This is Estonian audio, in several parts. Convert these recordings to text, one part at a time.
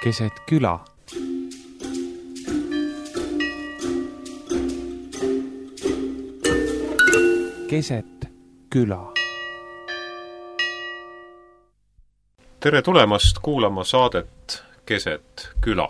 keset küla. Keset küla. Tere tulemast kuulama saadet Keset küla.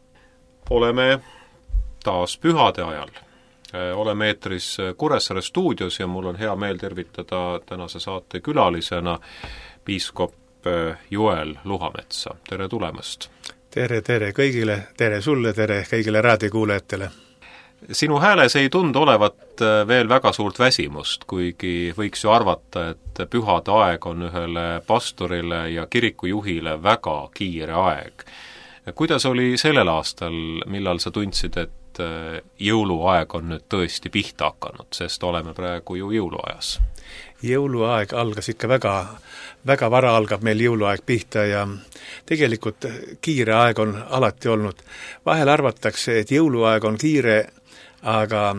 Oleme taas pühade ajal. Oleme eetris Kuressaare stuudios ja mul on hea meel tervitada tänase saate külalisena piiskop Joel Luhametsa. Tere tulemast! Tere kõigile, tere sulle, tere kõigile raadiokuulajatele! Sinu hääles ei tundu olevat veel väga suurt väsimust, kuigi võiks ju arvata, et pühade aeg on ühele pastorile ja kirikujuhile väga kiire aeg. Kuidas oli sellel aastal, millal sa tundsid, et jõuluaeg on nüüd tõesti pihta hakanud, sest oleme praegu ju jõuluajas? Jõuluaeg algas ikka väga vara algab meil jõuluaeg pihta ja tegelikult kiire aeg on alati olnud. Vahel arvatakse, et jõuluaeg on kiire, aga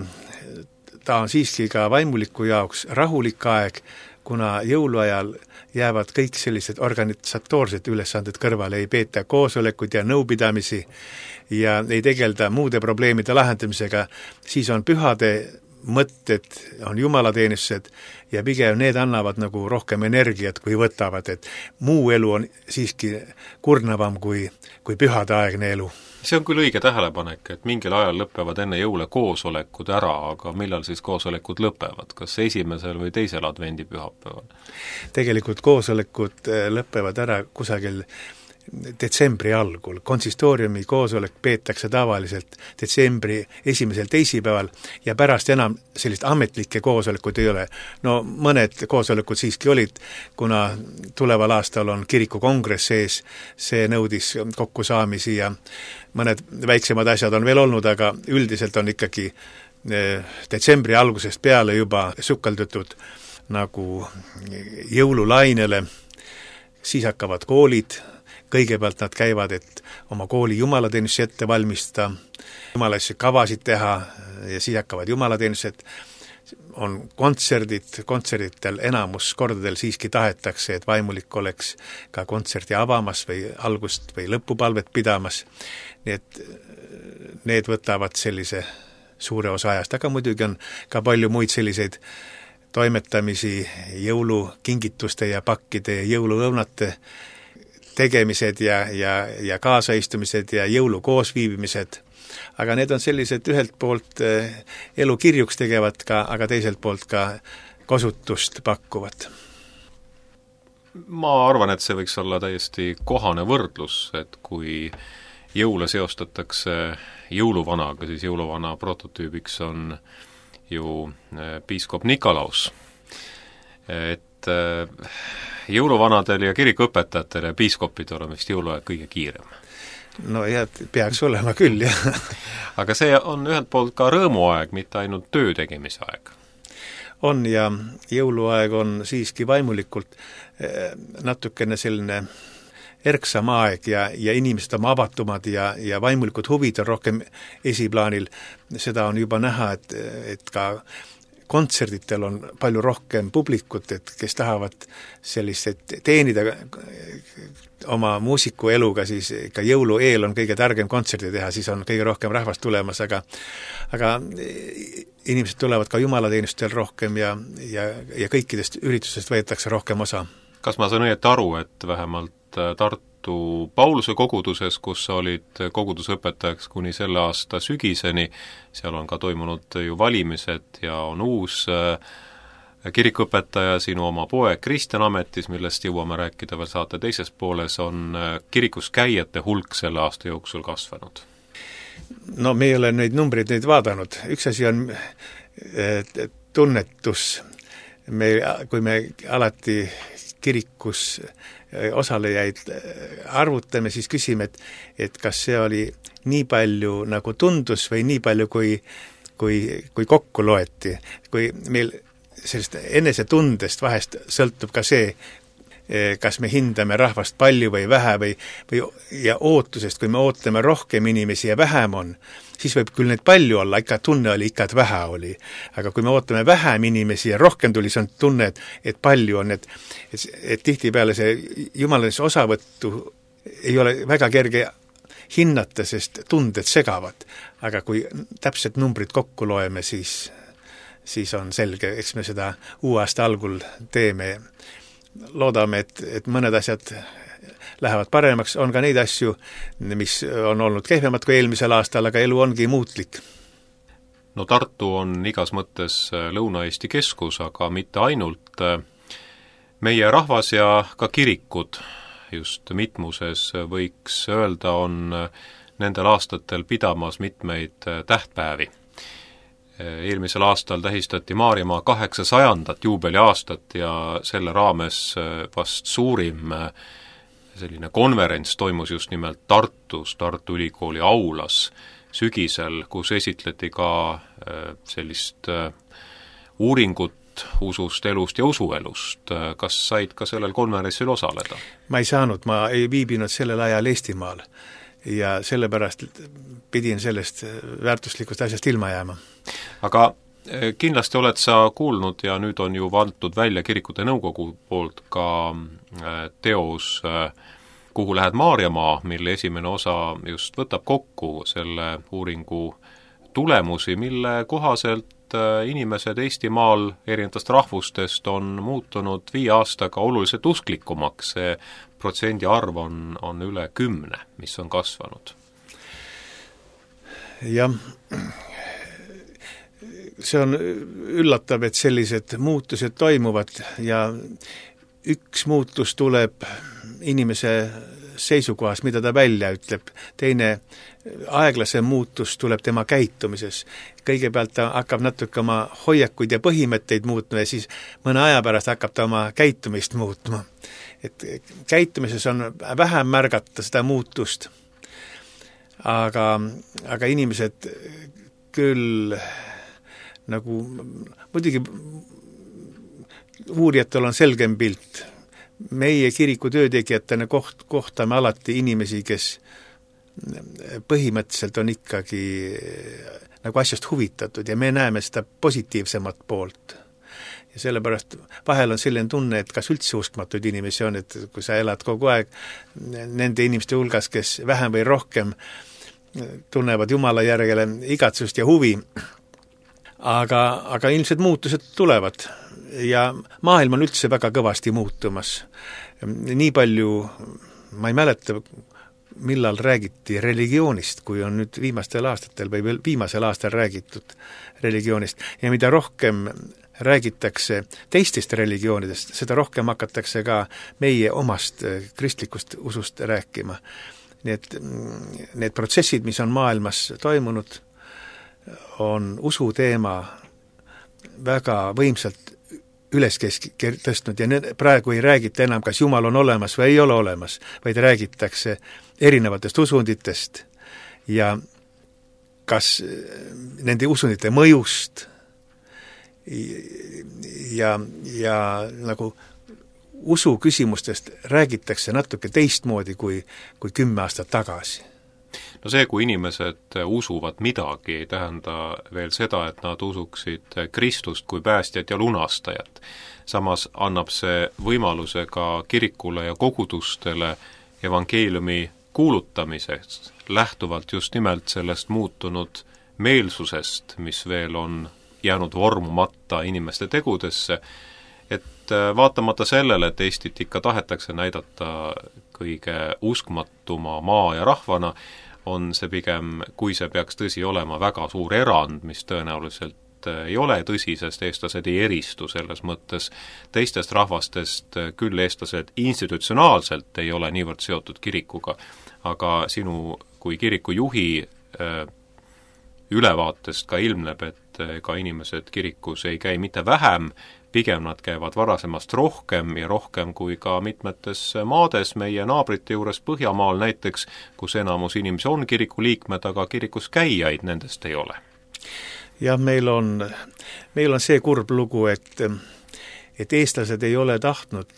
ta on siiski ka vaimuliku jaoks rahulik aeg, kuna jõuluajal jäävad kõik sellised organisatoorsed ülesanded kõrvale, ei peeta koosolekud ja nõupidamisi ja ei tegelda muude probleemide lahendamisega, siis on pühade mõtted, on jumalateenistused ja pigem need annavad nagu rohkem energiat, kui võtavad, et muu elu on siiski kurnavam kui pühade aegne elu. See on küll õige tähelepanek, et mingil ajal lõpevad enne jõule koosolekud ära, aga millal siis koosolekud lõpevad? Kas esimesel või teisel advendipühapäeval? Tegelikult koosolekud lõpevad ära kusagil detsembri algul. Konsistooriumi koosolek peetakse tavaliselt detsembri esimesel teisipäeval ja pärast enam sellist ametlikke koosolekud ei ole. No mõned koosolekud siiski olid, kuna tuleval aastal on kirikukongress sees, see nõudis kokkusaamisi ja mõned väiksemad asjad on veel olnud, aga üldiselt on ikkagi detsembri algusest peale juba sukeldutud nagu jõululainele, siis hakkavad koolid. Kõigepealt nad käivad, et oma kooli jumalateenusse ette valmistada, jumalassi kavasid teha ja siis hakkavad jumalateenused. On kontserditel enamus kordadel siiski tahetakse, et vaimulik oleks ka kontserdi avamas või algust või lõpupalvet pidamas. Nii et need võtavad sellise suure osa ajast, aga muidugi on ka palju muid selliseid toimetamisi, jõulukingituste ja pakkide ja jõululõunate tegemised ja kaasaistumised ja jõulu koosviibimised. Aga need on sellised ühelt poolt elu kirjuks tegevad ka, aga teiselt poolt ka kosutust pakkuvad. Ma arvan, et see võiks olla täiesti kohane võrdlus, et kui jõule seostatakse jõuluvanaga, siis jõuluvana prototüübiks on ju piiskop Nikolaus. Et jõuluvanadel ja kirikuõpetajatel ja piiskopidel on vist jõuluaeg kõige kiirem. No ja peaks olema küll, jah. Aga see on ühelt poolt ka rõõmuaeg, mitte ainult töö tegemise aeg. On ja jõuluaeg on siiski vaimulikult natukene selline erksam aeg ja inimesed on avatumad ja vaimulikud huvid on rohkem esiplaanil. Seda on juba näha, et ka kontserditel on palju rohkem publikut, et kes tahavad sellist teenida oma muusikueluga, siis ka jõulu eel on kõige targem kontserdi teha, siis on kõige rohkem rahvast tulemas, aga inimesed tulevad ka jumalateenistustel rohkem ja kõikidest üritustest võetakse rohkem osa. Kas ma saan õieti aru, et vähemalt Tartu Pauluse koguduses, kus sa olid kogudusõpetajaks kuni selle aasta sügiseni, seal on ka toimunud ju valimised ja on uus kirikuõpetaja, sinu oma poeg Kristjan ametis, millest jõuame rääkida veel saate teises pooles, on kirikus käijate hulk selle aasta jooksul kasvanud? No me ei ole neid numbreid vaadanud. Üks asi on tunnetus. Kui me alati kirikus osalejaid arvutame, siis küsime, et kas see oli nii palju nagu tundus või nii palju, kui kokku loeti. Kui meil sellist enesetundest vahest sõltub ka see, kas me hindame rahvast palju või vähe ja ootusest, kui me ootame rohkem inimesi ja vähem on, siis võib küll neid palju olla, ikka tunne oli ikka, et vähe oli. Aga kui me ootame vähem inimesi ja rohkem tuli, see on tunne, et palju on, et tihtipeale see jumalalise osavõttu ei ole väga kerge hinnata, sest tunded segavad. Aga kui täpselt numbrid kokku loeme, siis on selge, eks me seda uue aasta algul teeme. Loodame, et mõned asjad lähevad paremaks, on ka neid asju, mis on olnud kehvemad kui eelmisel aastal, aga elu ongi muutlik. No Tartu on igas mõttes Lõuna-Eesti keskus, aga mitte ainult. Meie rahvas ja ka kirikud just mitmuses võiks öelda, on nendel aastatel pidamas mitmeid tähtpäevi. Eelmisel aastal tähistati Maarjamaa 800. juubeliaastat ja selle raames vast suurim selline konverents toimus just nimelt Tartus, Tartu Ülikooli aulas sügisel, kus esitleti ka sellist uuringut usust, elust ja usuelust. Kas said ka sellel konverentsil osaleda? Ma ei saanud, ma ei viibinud sellel ajal Eestimaal ja sellepärast pidin sellest väärtuslikust asjast ilma jääma. Aga kindlasti oled sa kuulnud ja nüüd on ju antud välja kirikute nõukogu poolt ka teos Kuhu lähed Maarjamaa, mille esimene osa just võtab kokku selle uuringu tulemusi, mille kohaselt inimesed Eestimaal erinevatest rahvustest on muutunud 5 aastaga oluliselt usklikumaks. See protsendi arv on üle 10, mis on kasvanud. Jah, see on üllatav, et sellised muutused toimuvad ja üks muutus tuleb inimese seisukohas, mida ta välja ütleb. Teine aeglasem muutus tuleb tema käitumises. Kõigepealt ta hakkab natuke oma hoiakuid ja põhimõtteid muutma ja siis mõne aja pärast hakkab ta oma käitumist muutma. Et käitumises on vähem märgata seda muutust, aga inimesed küll nagu muidugi uurijatel on selgem pilt. Meie kiriku töötegijatena kohtame alati inimesi, kes põhimõtteliselt on ikkagi nagu asjast huvitatud ja me näeme seda positiivsemat poolt. Ja sellepärast vahel on selline tunne, et kas üldse uskmatud inimesi on, et kui sa elad kogu aeg nende inimeste hulgas, kes vähem või rohkem tunnevad Jumala järgele igatsust ja huvi, aga ilmselt muutused tulevad ja maailm on üldse väga kõvasti muutumas. Nii palju, ma ei mäleta, millal räägiti religioonist, kui on nüüd viimastel aastatel või viimasel aastal räägitud religioonist. Ja mida rohkem räägitakse teistest religioonidest, seda rohkem hakatakse ka meie omast kristlikust usust rääkima. Need protsessid, mis on maailmas toimunud, on usu teema väga võimsalt üles tõstnud ja praegu ei räägita enam, kas Jumal on olemas või ei ole olemas, vaid räägitakse erinevatest usunditest ja kas nende usundite mõjust ja nagu usu küsimustest räägitakse natuke teistmoodi kui 10 aastat tagasi. No see, kui inimesed usuvad midagi, ei tähenda veel seda, et nad usuksid Kristust kui päästjat ja lunastajat. Samas annab see võimaluse ka kirikule ja kogudustele evangeeliumi kuulutamiseks, lähtuvalt just nimelt sellest muutunud meelsusest, mis veel on jäänud vormumata inimeste tegudesse, et vaatamata sellele, et Eestit ikka tahetakse näidata kõige uskmatuma maa ja rahvana, on see pigem, kui see peaks tõsi olema, väga suur erand, mis tõenäoliselt ei ole tõsi, sest eestlased ei eristu selles mõttes teistest rahvastest, küll eestlased institutsionaalselt ei ole niivõrd seotud kirikuga, aga sinu kui kiriku juhi ülevaatest ka ilmneb, et ka inimesed kirikus ei käi mitte vähem, pigem nad käivad varasemast rohkem ja rohkem kui ka mitmetes maades meie naabrite juures Põhjamaal näiteks, kus enamus inimesi on kiriku liikmed, aga kirikus käijaid nendest ei ole. Jah, meil on see kurb lugu, et eestlased ei ole tahtnud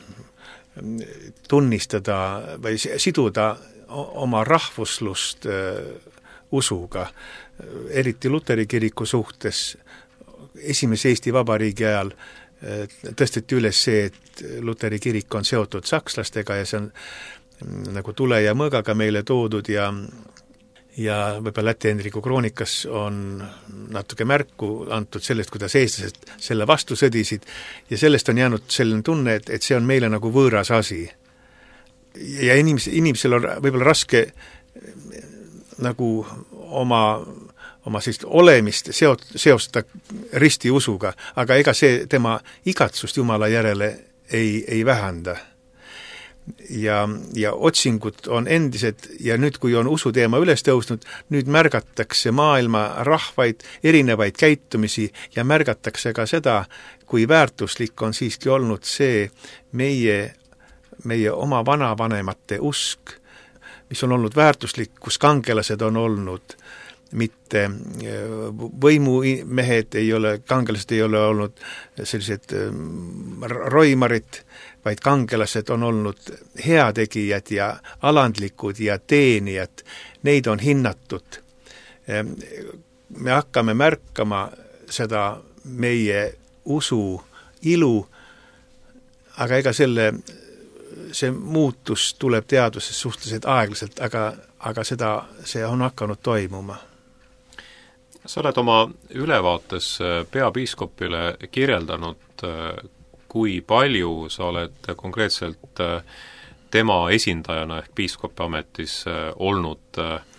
tunnistada või siduda oma rahvuslust usuga, eriti Luteri kiriku suhtes. Esimese Eesti Vabariigi ajal tõsteti üles see, et Luteri kirik on seotud sakslastega ja see on nagu tule ja mõõgaga meile toodud ja võib-olla Läti Hendriku kroonikas on natuke märku antud sellest, kuidas eestlased selle vastu sõdisid ja sellest on jäänud selline tunne, et see on meile nagu võõras asi. Ja inimesel on võib-olla raske nagu oma sellist olemist seostada ristiusuga, aga ega see tema igatsust Jumala järele ei vähenda. Ja otsingud on endised ja nüüd, kui on usuteema üles tõusnud, nüüd märgatakse maailma rahvaid, erinevaid käitumisi ja märgatakse ka seda, kui väärtuslik on siiski olnud see meie oma vanavanemate usk, mis on olnud väärtuslik, kus kangelased on olnud, mitte võimumehed ei ole, kangelased ei ole olnud sellised roimarid, vaid kangelased on olnud heategijad ja alandlikud ja teenijad, neid on hinnatud. Me hakkame märkama seda meie usu ilu, aga ega see muutus tuleb teaduses suhteliselt aeglaselt, aga see on hakanud toimuma. Sa oled oma ülevaates peapiiskopile kirjeldanud, kui palju sa oled konkreetselt tema esindajana ehk piiskopi ametis olnud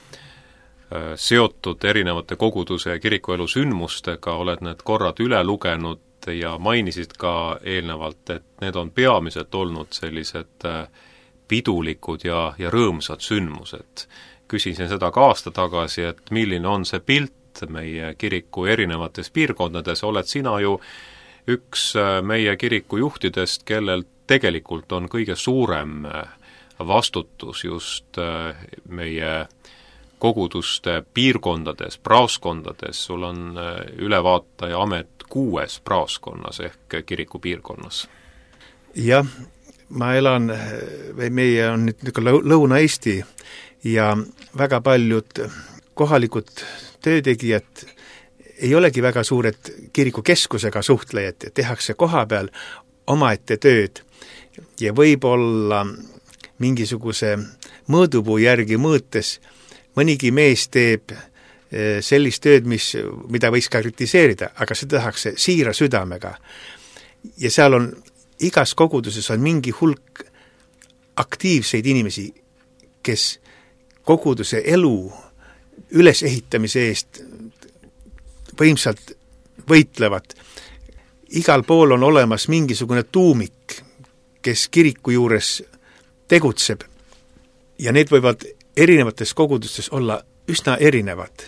seotud erinevate koguduse ja kirikuelu sündmustega, oled need korrad üle lugenud ja mainisid ka eelnevalt, et need on peamiselt olnud sellised pidulikud ja rõõmsad sündmused. Küsisin seda ka aasta tagasi, et milline on see pilt meie kiriku erinevates piirkondades, oled sina ju üks meie kiriku juhtidest, kellel tegelikult on kõige suurem vastutus just meie koguduste piirkondades, praaskondades, sul on ülevaataja amet 6 praaskonnas ehk kiriku piirkonnas. Jah, ma elan, meie on nüüd Lõuna-Eesti ja väga paljud kohalikud töötegijad ei olegi väga suured kirikukeskusega suhtlejad, tehakse koha peal omaette tööd ja võib-olla mingisuguse mõõdupuu järgi mõõtes mõnigi mees teeb sellist tööd, mida võiks ka kritiseerida, aga seda tehakse siira südamega. Ja seal on, igas koguduses on mingi hulk aktiivseid inimesi, kes koguduse elu ülesehitamise eest võimsalt võitlevad. Igal pool on olemas mingisugune tuumik, kes kiriku juures tegutseb ja need võivad erinevates kogudustes olla üsna erinevad.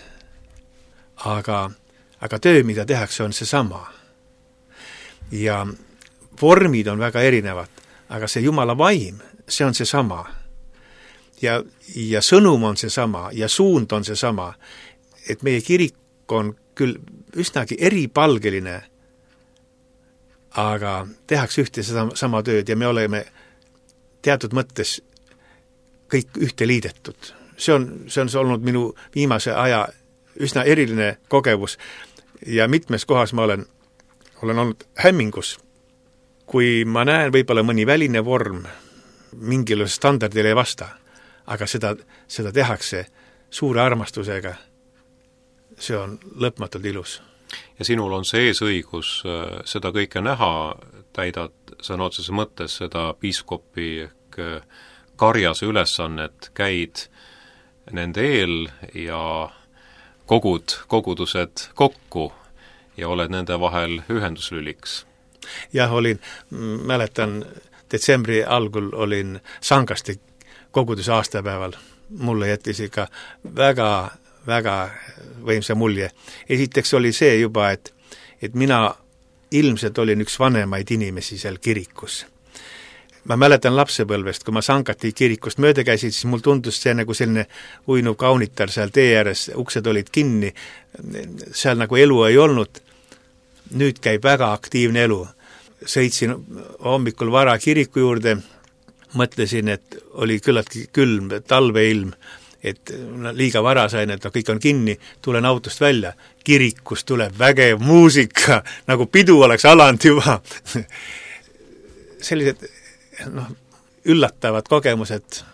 Aga töö, mida tehakse, on seesama. Ja vormid on väga erinevad, aga see Jumala vaim, see on seesama. Ja sõnum on seesama ja suund on seesama, et meie kirik on küll üsnagi eripalgeline, aga tehakse ühte sama tööd ja me oleme teatud mõttes kõik ühte liidetud. See on olnud minu viimase aja üsna eriline kogemus ja mitmes kohas ma olen olnud hämmingus, kui ma näen võib-olla mõni väline vorm mingile standardile ei vasta, aga seda tehakse suure armastusega. See on lõpmatult ilus. Ja sinul on see eesõigus seda kõike näha, täidad sõna otseses mõttes seda piiskopi ehk karjase ülesannet, käid nende eel ja kogudused kokku ja oled nende vahel ühenduslüliks. Jah, mäletan, detsembri algul olin Sangaste koguduse aastapäeval. Mulle jättis ikka väga võimsa mulje. Esiteks oli see juba, et mina ilmselt olin üks vanemaid inimesi seal kirikus. Ma mäletan lapsepõlvest, kui ma Sangati kirikust mööda käisin, siis mul tundus see nagu selline uinuv kaunitar seal tee ääres, uksed olid kinni, seal nagu elu ei olnud. Nüüd käib väga aktiivne elu. Sõitsin hommikul vara kiriku juurde, mõtlesin, et oli küllaltki külm talveilm, et liiga vara sain, et kõik on kinni, tulen autost välja, kirikus tuleb vägev muusika, nagu pidu oleks alanud juba. Sellised üllatavad kogemused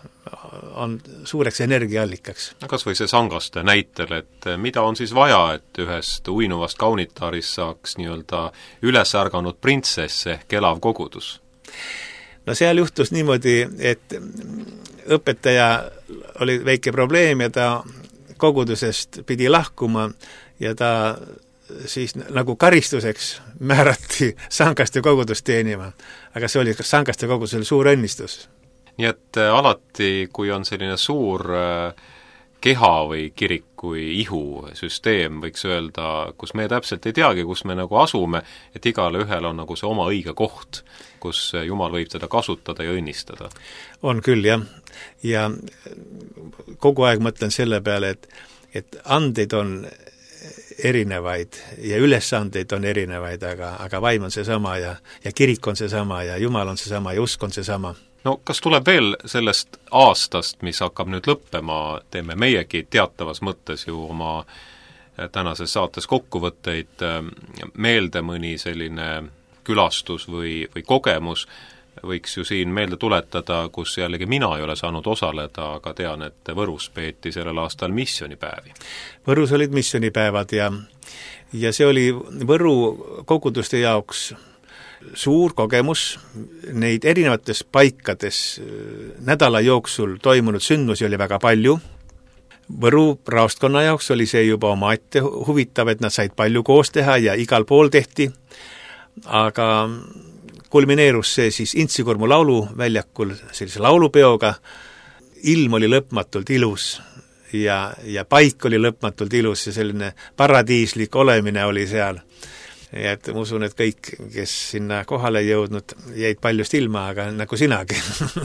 on suureks energiaallikaks. Kas või see sangaste näitel, et mida on siis vaja, et ühest uinuvast kaunitaarist saaks nii-öelda üles ärganud printsess ehk elav kogudus? No seal juhtus niimoodi, et õpetaja oli väike probleem ja ta kogudusest pidi lahkuma ja ta siis nagu karistuseks määrati sangaste kogudust teenima. Aga see oli sangaste kogudusel suur õnnistus. Nii et alati, kui on selline suur keha või kirik kui ihu süsteem, võiks öelda, kus me täpselt ei teagi, kus me nagu asume, et igale ühel on nagu see oma õige koht, kus Jumal võib teda kasutada ja õnnistada. On küll, jah. Ja kogu aeg mõtlen selle peale, et andeid on erinevaid ja ülesandeid on erinevaid, aga vaim on seesama ja kirik on seesama ja Jumal on seesama ja usk on seesama. No kas tuleb veel sellest aastast, mis hakkab nüüd lõppema, teeme meiegi teatavas mõttes ju oma tänases saates kokkuvõtteid meelde mõni selline külastus või kogemus, võiks ju siin meelde tuletada, kus jällegi mina ei ole saanud osaleda, aga tean, et Võrus peeti sellel aastal missioonipäevi. Võrus olid missioonipäevad ja see oli Võru koguduste jaoks suur kogemus, neid erinevates paikades nädala jooksul toimunud sündmusi oli väga palju. Võru raostkonna jaoks oli see juba omaette huvitav, et nad said palju koos teha ja igal pool tehti, aga kulmineerus see siis Intsikurmu lauluväljakul sellise laulupeoga, ilm oli lõpmatult ilus ja paik oli lõpmatult ilus ja selline paradiislik olemine oli seal. Ja et ma usun, et kõik, kes sinna kohale jõudnud, jäid paljust ilma, aga nagu sinagi.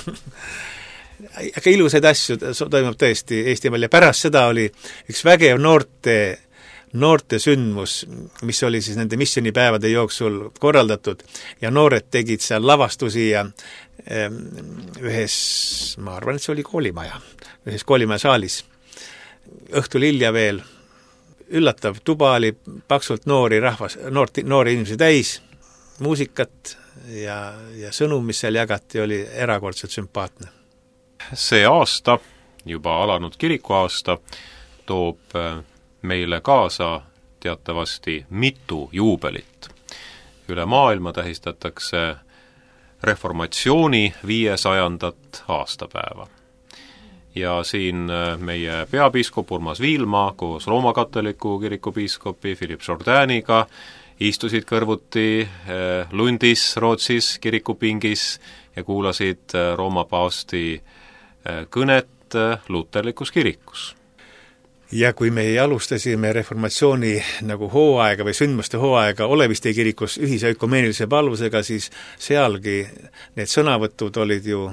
Aga ilusaid asju toimub tõesti Eestimaal ja pärast seda oli üks vägev noorte sündmus, mis oli siis nende missioonipäevade jooksul korraldatud ja noored tegid seal lavastusi ja ühes, ma arvan, et see oli koolimaja, ühes koolimaja saalis. Õhtul hilja veel üllatav tuba oli paksult noori inimesi täis, muusikat ja sõnum, mis seal jagati, oli erakordselt sümpaatne. See aasta, juba alanud kirikuaasta, toob meile kaasa teatavasti mitu juubelit. Üle maailma tähistatakse reformatsiooni 500. aastapäeva. Ja siin meie peapiiskop Urmas Viilma koos Rooma katoliku kirikupiiskopi Philippe Jourdaniga istusid kõrvuti Lundis, Rootsis, kirikupingis ja kuulasid Rooma paavsti kõnet luterlikus kirikus. Ja kui me alustasime reformatsiooni nagu hooaega või sündmuste hooaega Oleviste kirikus ühise ökumeenilise palvusega, siis sealgi need sõnavõtud olid ju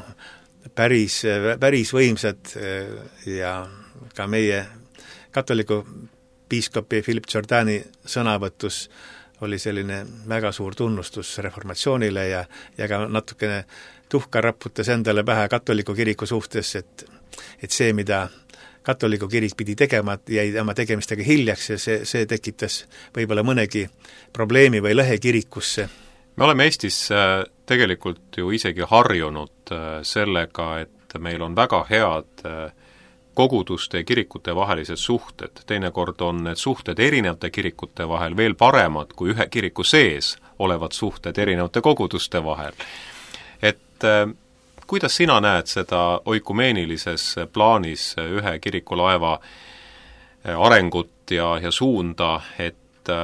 päris võimsad ja ka meie katoliku piiskopi Philippe Jourdani sõnavõtus oli selline väga suur tunnustus reformatsioonile ja ka natukene tuhka raputas endale pähe katoliku kiriku suhtes, et see, mida katoliku kirik pidi tegema, jäi oma tegemistega hiljaks ja see tekitas võib-olla mõnegi probleemi või lõhe kirikusse. Me oleme Eestis tegelikult ju isegi harjunud sellega, et meil on väga head koguduste ja kirikute vahelised suhted. Teinekord on need suhted erinevate kirikute vahel veel paremad kui ühe kiriku sees olevad suhted erinevate koguduste vahel. Et kuidas sina näed seda oikumeenilises plaanis ühe kirikulaeva arengut ja suunda, et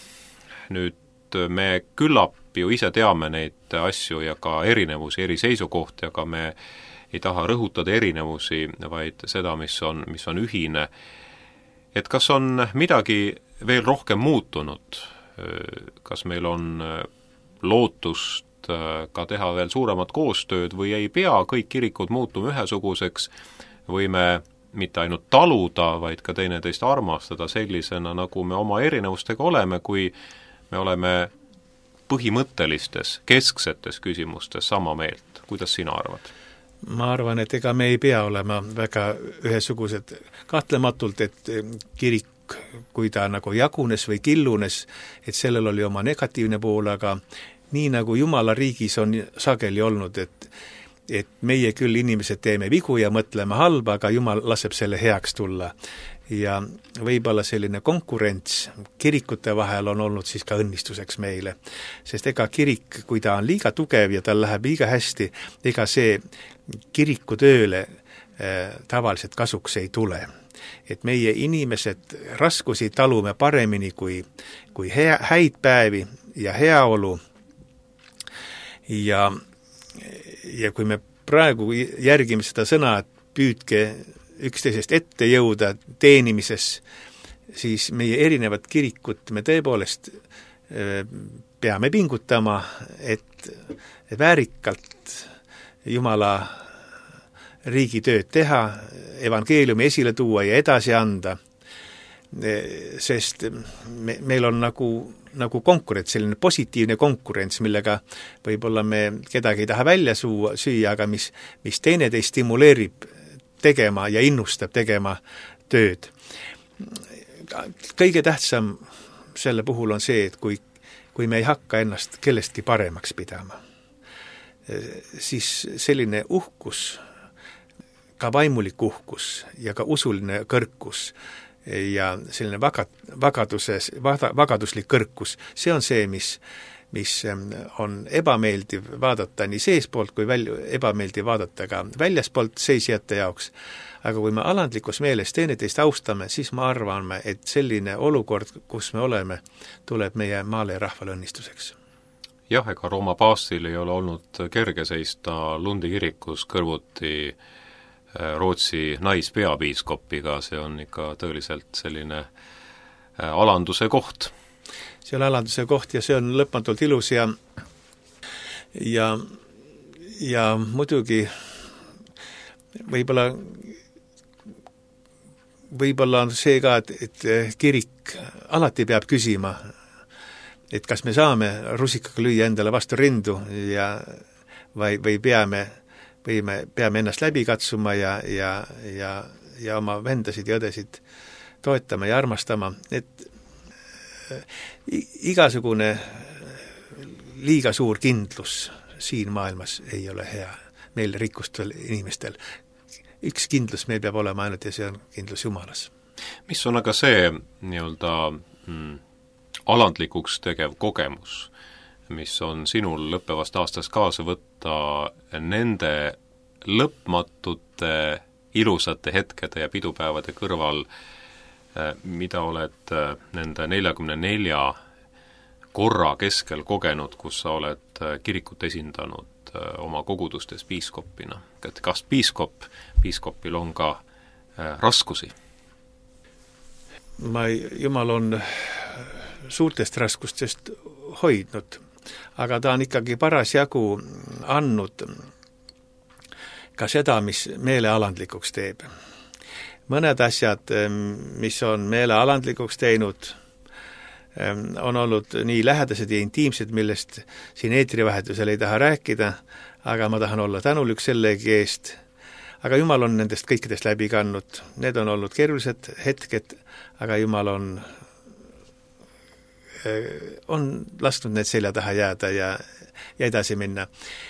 nüüd me küllap ju ise teame neid asju ja ka erinevusi, eri seisukohti, aga me ei taha rõhutada erinevusi, vaid seda, mis on ühine. Et kas on midagi veel rohkem muutunud? Kas meil on lootust ka teha veel suuremat koostööd või ei pea kõik kirikud muutuma ühesuguseks või me mitte ainult taluda, vaid ka teineteist armastada sellisena, nagu me oma erinevustega oleme, kui me oleme põhimõttelistes, kesksetes küsimustes sama meelt. Kuidas sina arvad? Ma arvan, et ega me ei pea olema väga ühesugused. Kahtlematult, et kirik, kui ta nagu jagunes või killunes, et sellel oli oma negatiivne pool, aga nii nagu Jumala riigis on sageli olnud, et meie küll inimesed teeme vigu ja mõtleme halba, aga Jumal laseb selle heaks tulla. Ja võib-olla selline konkurents kirikute vahel on olnud siis ka õnnistuseks meile. Sest ega kirik, kui ta on liiga tugev ja tal läheb liiga hästi, ega see kirikutööle tavaliselt kasuks ei tule. Et meie inimesed raskusi talume paremini kui häid päevi ja heaolu. Ja kui me praegu järgime seda sõna, et püüdke üksteisest ette jõuda teenimises, siis meie erinevad kirikut me tõepoolest peame pingutama, et väärikalt Jumala riigi tööd teha, evangeeliumi esile tuua ja edasi anda, sest meil on nagu konkurents, selline positiivne konkurents, millega võib-olla me kedagi ei taha välja süüa, aga mis teineteist stimuleerib tegema ja innustab tegema tööd. Kõige tähtsam selle puhul on see, et kui me ei hakka ennast kellestki paremaks pidama, siis selline uhkus, ka vaimulik uhkus ja ka usuline kõrkus ja selline vagaduslik kõrkus, see on see, mis on ebameeldiv vaadata nii seespoolt kui ebameeldiv vaadata ka väljaspoolt seisjate jaoks. Aga kui me alandlikus meeles teineteist austame, siis me arvame, et selline olukord, kus me oleme, tuleb meie maale ja rahvale õnnistuseks. Jah, ega Rooma paavstil ei ole olnud kerge seista Lundi kirikus kõrvuti Rootsi naispeapiiskopiga, see on ikka tõeliselt selline alanduse koht. See on alanduse koht ja see on lõpmatult ilus ja muidugi võib-olla on see ka, et kirik alati peab küsima, et kas me saame rusikaga lüüa endale vastu rindu või peame ennast läbi katsuma ja oma vendasid ja õdesid toetama ja armastama, et igasugune liiga suur kindlus siin maailmas ei ole hea meil rikkustel inimestel. Üks kindlus meil peab olema ainult ja see on kindlus Jumalas. Mis on aga see nii-öelda alandlikuks tegev kogemus, mis on sinul lõppevast aastast kaasa võtta nende lõpmatute ilusate hetkede ja pidupäevade kõrval, mida oled nende 44 korra keskel kogenud, kus sa oled kirikut esindanud oma kogudustes piiskopina. Kas piiskopil on ka raskusi? Jumal on suurtest raskustest hoidnud, aga ta on ikkagi parasjagu andnud ka seda, mis meele alandlikuks teeb. Mõned asjad, mis on meele alandlikuks teinud, on olnud nii lähedased ja intiimsed, millest siin eetrivahetusel ei taha rääkida, aga ma tahan olla tänulik sellegi eest. Aga Jumal on nendest kõikidest läbi kandnud. Need on olnud keerulised hetked, aga Jumal on lasknud need selja taha jääda ja edasi minna.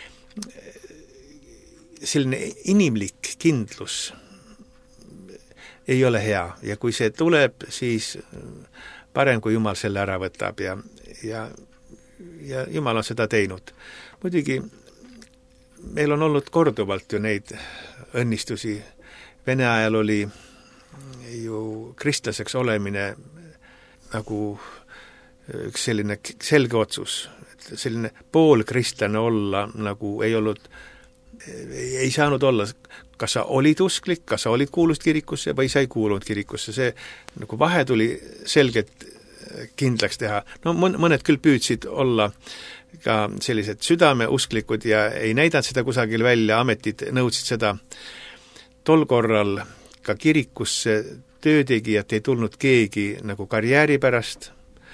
Selline inimlik kindlus ei ole hea ja kui see tuleb, siis parem, kui Jumal selle ära võtab ja Jumal on seda teinud. Muidugi meil on olnud korduvalt ju neid õnnistusi. Vene ajal oli ju kristlaseks olemine nagu üks selline selge otsus, selline poolkristlane olla nagu ei saanud olla, kas sa olid usklik, kas sa olid kuulust kirikusse või sa ei kuulunud kirikusse. See nagu vahe tuli selgelt kindlaks teha. No mõned küll püüdsid olla ka sellised südameusklikud ja ei näidanud seda kusagil välja, ametid nõudsid seda. Tol korral ka kirikusse töötegijat ei tulnud keegi nagu karjääri pärast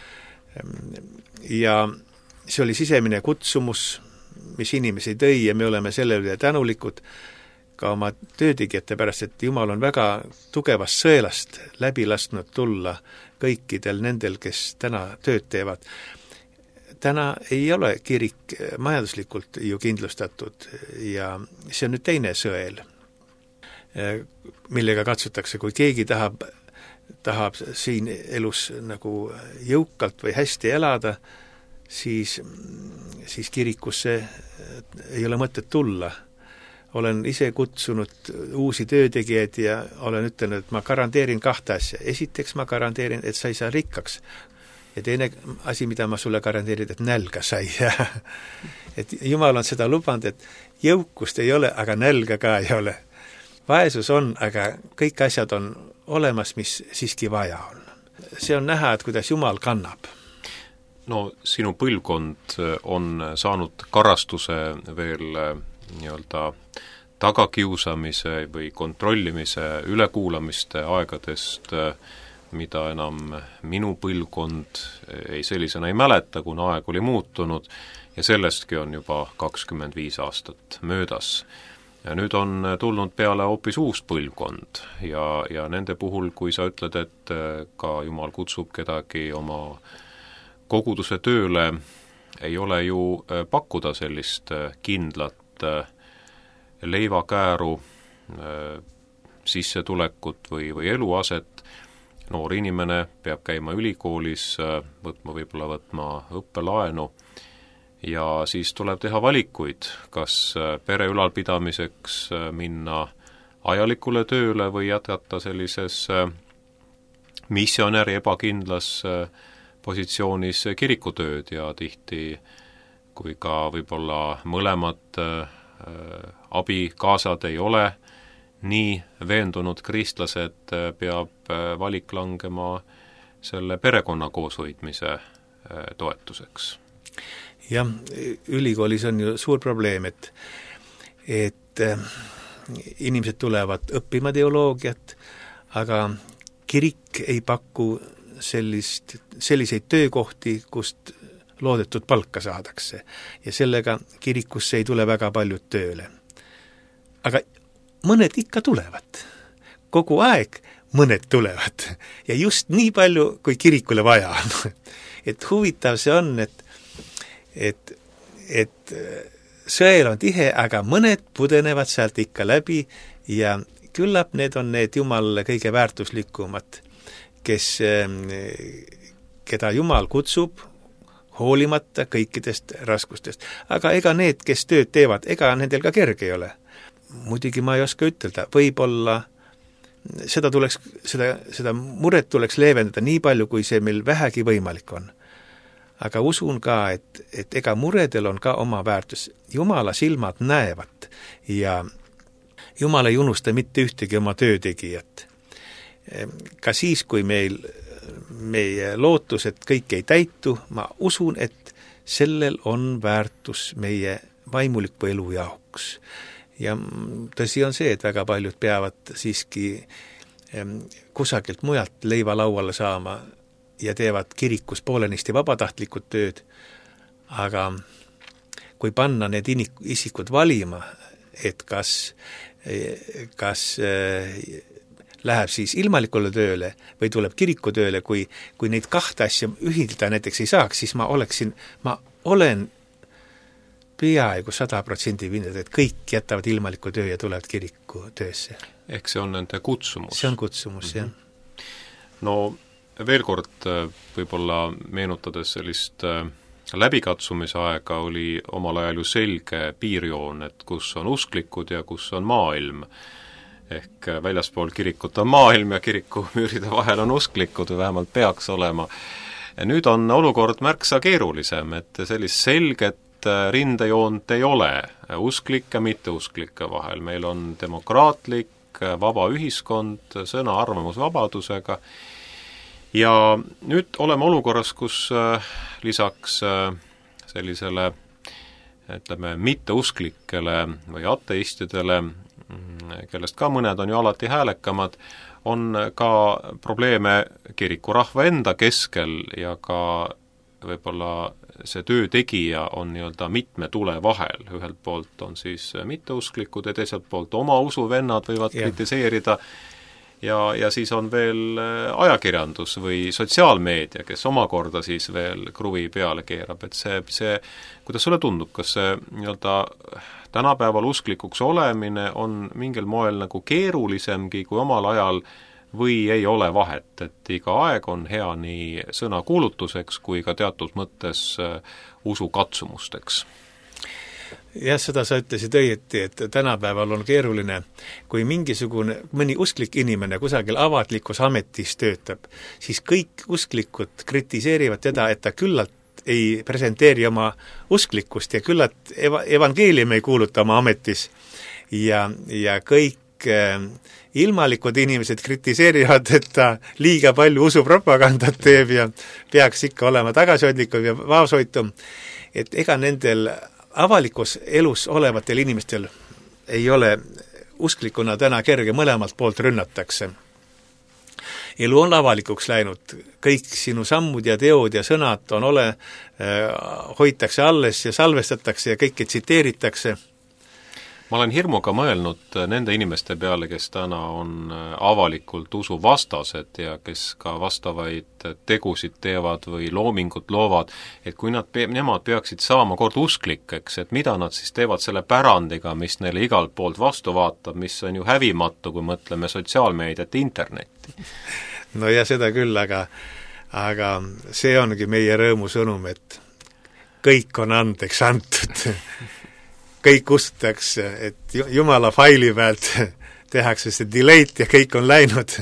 ja see oli sisemine kutsumus, mis inimesi tõi ja me oleme selle üle tänulikud ka oma töötegijate pärast, et Jumal on väga tugevast sõelast läbi lasknud tulla kõikidel nendel, kes täna tööd teevad. täna ei ole kirik majanduslikult ju kindlustatud ja see on nüüd teine sõel, millega katsutakse, kui keegi tahab siin elus nagu jõukalt või hästi elada, siis kirikusse ei ole mõtet tulla. Olen ise kutsunud uusi töötegijaid ja olen ütelnud, et ma garanteerin 2 asja. Esiteks ma garanteerin, et sa ei saa rikkaks. Ja teine asi, mida ma sulle garanteerin, et nälga sai. Et Jumal on seda lubanud, et jõukust ei ole, aga nälga ka ei ole. Vaesus on, aga kõik asjad on olemas, mis siiski vaja on. See on näha, et kuidas Jumal kannab. No sinu põlvkond on saanud karastuse veel nii-öelda tagakiusamise või kontrollimise ülekuulamiste aegadest, mida enam minu põlvkond sellisena ei mäleta, kuna aeg oli muutunud ja sellestki on juba 25 aastat möödas. Ja nüüd on tulnud peale hoopis uus põlvkond ja nende puhul, kui sa ütled, et ka Jumal kutsub kedagi oma koguduse tööle, ei ole ju pakkuda sellist kindlat leivakääru, sissetulekut või eluaset. Noor inimene peab käima ülikoolis, võtma õppelaenu ja siis tuleb teha valikuid, kas pere ülalpidamiseks minna ajalikule tööle või jätkata sellises missionäri ebakindlas positsioonis kirikutööd ja tihti, kui ka võib-olla mõlemad abikaasad ei ole nii veendunud kristlased, peab valik langema selle perekonna kooshoidmise toetuseks. Jah, ülikoolis on ju suur probleem, et inimesed tulevad õppima teoloogiat, aga kirik ei paku selliseid töökohti, kust loodetud palka saadakse. Ja sellega kirikusse ei tule väga paljud tööle. Aga mõned ikka tulevad. Kogu aeg mõned tulevad. Ja just nii palju, kui kirikule vaja on. Et huvitav see on, et sõel on tihe, aga mõned pudenevad sealt ikka läbi ja küllap need on need Jumalale kõige väärtuslikumad, keda Jumal kutsub hoolimata kõikidest raskustest. Aga ega need, kes tööd teevad, ega nendel ka kerge ei ole. Muidugi ma ei oska ütelda, võib-olla seda muret tuleks leevendada nii palju, kui see meil vähegi võimalik on. Aga usun ka, et ega muredel on ka oma väärtus. Jumala silmad näevad ja Jumal ei unusta mitte ühtegi oma töötegijat. Ka siis, kui meie lootus, et kõik ei täitu, ma usun, et sellel on väärtus meie vaimuliku elu jaoks. Ja tõsi on see, et väga paljud peavad siiski kusagilt mujalt leiva lauale saama ja teevad kirikus poolenisti vabatahtlikud tööd, aga kui panna need isikud valima, et kas läheb siis ilmalikule tööle või tuleb kirikutööle, kui neid 2 asja ühildada näiteks ei saaks, siis ma olen peaaegu 100% veendunud, et kõik jätavad ilmaliku töö ja tulevad kiriku töösse. Ehk see on nende kutsumus? See on kutsumus, jah. No veel kord võib-olla meenutades sellist läbikatsumise aega oli omal ajal ju selge piirjoon, et kus on usklikud ja kus on maailm. Ehk väljaspool kirikut on maailm ja kiriku müüride vahel on usklikud või vähemalt peaks olema. Ja nüüd on olukord märksa keerulisem, et sellist selget rindejoont ei ole usklike ja mitteusklike vahel. Meil on demokraatlik, vaba ühiskond, sõna arvamusvabadusega ja nüüd oleme olukorras, kus lisaks sellisele mitteusklikele või ateistidele, kellest ka mõned on ju alati häälekamad, on ka probleeme kirikurahva enda keskel ja ka võib-olla see töötegija on nii-öelda mitme tule vahel. Ühelt poolt on siis mitteusklikud ja teiselt poolt oma usuvennad võivad kritiseerida ja siis on veel ajakirjandus või sotsiaalmeedia, kes omakorda siis veel kruvi peale keerab, et see, kuidas sulle tundub, kas see nii-öelda tänapäeval usklikuks olemine on mingil moel nagu keerulisemgi kui omal ajal või ei ole vahet, et iga aeg on hea nii sõnakuulutuseks kui ka teatud mõttes usukatsumusteks? Jah, seda sa ütlesid õieti, et tänapäeval on keeruline, kui mõni usklik inimene kusagil avatlikus ametis töötab, siis kõik usklikud kritiseerivad teda, et ta küllalt ei presenteeri oma usklikkust ja küllalt evangeelium ei kuuluta oma ametis ja kõik ilmalikud inimesed kritiseerivad, et ta liiga palju usupropagandat teeb ja peaks ikka olema tagasihoidlikum ja vaoshoitum, et ega nendel avalikus elus olevatel inimestel ei ole usklikuna täna kerge, mõlemalt poolt rünnatakse. Elu on avalikuks läinud, kõik sinu sammud ja teod ja sõnad on hoitakse alles ja salvestatakse ja kõike tsiteeritakse. Ma olen hirmuga mõelnud nende inimeste peale, kes täna on avalikult usuvastased ja kes ka vastavaid tegusid teevad või loomingut loovad, et kui nemad peaksid saama kord usklikeks, et mida nad siis teevad selle pärandiga, mis neile igalt poolt vastu vaatab, mis on ju hävimatu, kui mõtleme sotsiaalmeediat, internetti. No ja seda küll, aga see ongi meie rõõmusõnum, et kõik on andeks antud. Kõik usutakse, et Jumala faili pealt tehakse see delete ja kõik on läinud.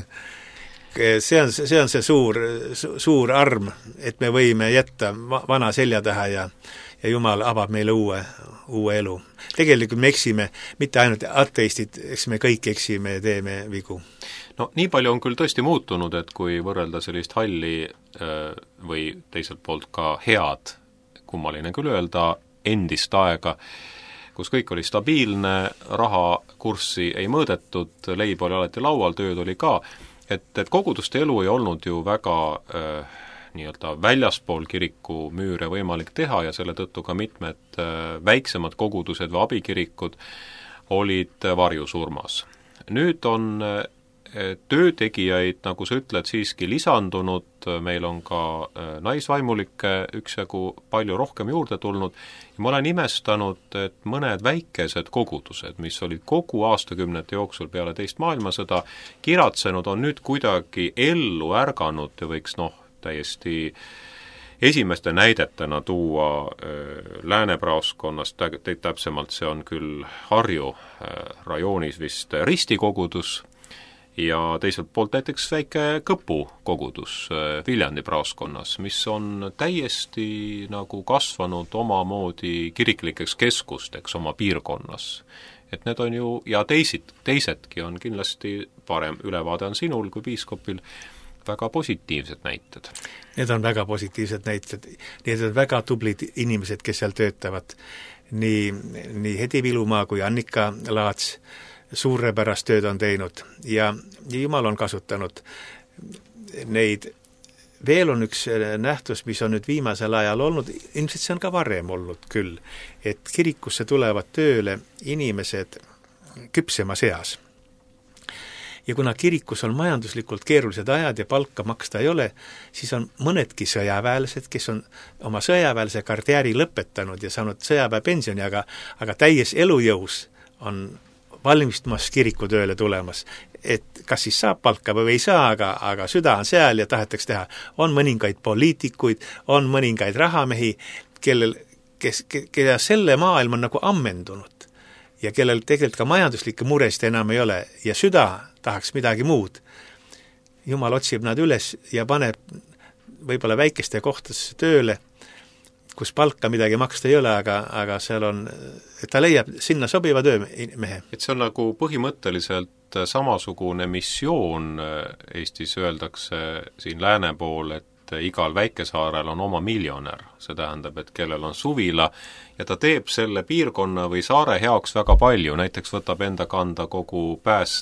See on see suur arm, et me võime jätta vana selja taha ja Jumal avab meile uue elu. Tegelikult me eksime, mitte ainult ateistid, eks me kõik eksime ja teeme vigu. No nii palju on küll tõesti muutunud, et kui võrrelda sellist halli või teiselt poolt ka head, kummaline küll öelda, endist aega, kus kõik oli stabiilne, rahakurssi ei mõõdetud, leib oli alati laual, tööd oli ka, et koguduste elu ei olnud ju väga nii-öelda väljaspool kiriku müüre võimalik teha ja selle tõttu ka mitmed väiksemad kogudused või abikirikud olid varjusurmas. Nüüd on töötegijaid, nagu sa ütled, siiski lisandunud, meil on ka naisvaimulikke üksjagu palju rohkem juurde tulnud ja ma olen imestanud, et mõned väikesed kogudused, mis olid kogu aastakümnete jooksul peale teist maailmasõda kiratsenud, on nüüd kuidagi ellu ärganud ja võiks täiesti esimeste näidetena tuua Lääne-Praoskonnast, täpsemalt see on küll Harju rajoonis vist Risti kogudus, ja teiselt poolt näiteks väike Kõpu kogudus Viljandi praoskonnas, mis on täiesti nagu kasvanud omamoodi kiriklikeks keskusteks oma piirkonnas. Et need on ju, ja teisedki on kindlasti parem ülevaade on sinul kui piiskopil, väga positiivsed näited. Need on väga positiivsed näited. Need on väga tublid inimesed, kes seal töötavad. Nii Hedi Vilumaa kui Annika Laats suurepärast tööd on teinud ja Jumal on kasutanud neid. Veel on üks nähtus, mis on nüüd viimasel ajal olnud, ilmselt see on ka varem olnud küll, et kirikusse tulevad tööle inimesed küpsemas eas. Ja kuna kirikus on majanduslikult keerulised ajad ja palka maksta ei ole, siis on mõnedki sõjaväelased, kes on oma sõjaväelase karjääri lõpetanud ja saanud sõjaväepensioni, aga täies elujõus on valmistumas kirikutööle tulemas, et kas siis saab palka või ei saa, aga süda on seal ja tahetakse teha. On mõningaid poliitikuid, on mõningaid rahamehi, kelle selle maailm on nagu ammendunud ja kellel tegelikult ka majanduslikke muresid enam ei ole ja süda tahaks midagi muud. Jumal otsib nad üles ja paneb võib-olla väikeste kohtadesse tööle, kus palka midagi maksta ei ole, aga seal on, et ta leiab sinna sobiva töömehe. Et see on nagu põhimõtteliselt samasugune missioon, Eestis öeldakse siin lääne pool, et igal väikesaarel on oma miljonär. See tähendab, et kellel on suvila ja ta teeb selle piirkonna või saare heaks väga palju, näiteks võtab enda kanda kogu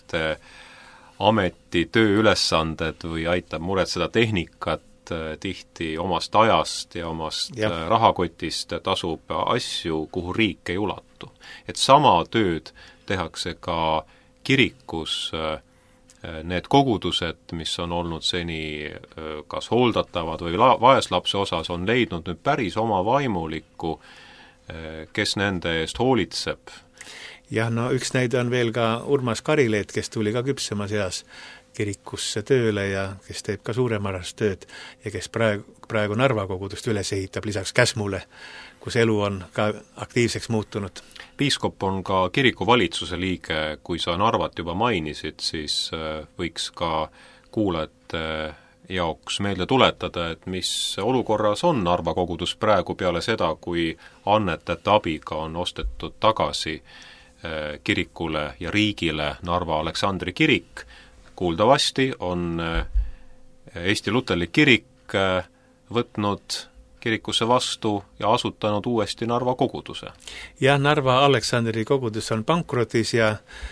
päästeameti tööülesanded või aitab muretseda tehnikat, tihti omast ajast ja omast rahakotist tasub asju, kuhu riik ei ulatu. Et sama tööd tehakse ka kirikus need kogudused, mis on olnud seni kas hooldatavad või vaeslapse osas, on leidnud nüüd päris oma vaimulikku, kes nende eest hoolitseb. Jah, no üks näide on veel ka Urmas Karileet, kes tuli ka küpsemas eas kirikusse tööle ja kes teeb ka suuremas tööd ja kes praegu Narva kogudust üles ehitab lisaks Käsmule, kus elu on ka aktiivseks muutunud. Piiskop on ka kirikuvalitsuse liige, kui sa Narvat juba mainisid, siis võiks ka kuulajate jaoks meelde tuletada, et mis olukorras on Narva kogudus praegu peale seda, kui annetajate abiga on ostetud tagasi kirikule ja riigile Narva Aleksandri kirik. Kuuldavasti on Eesti Luterlik kirik võtnud kirikusse vastu ja asutanud uuesti Narva koguduse. Jah, Narva Aleksandri kogudus on pankrotis ja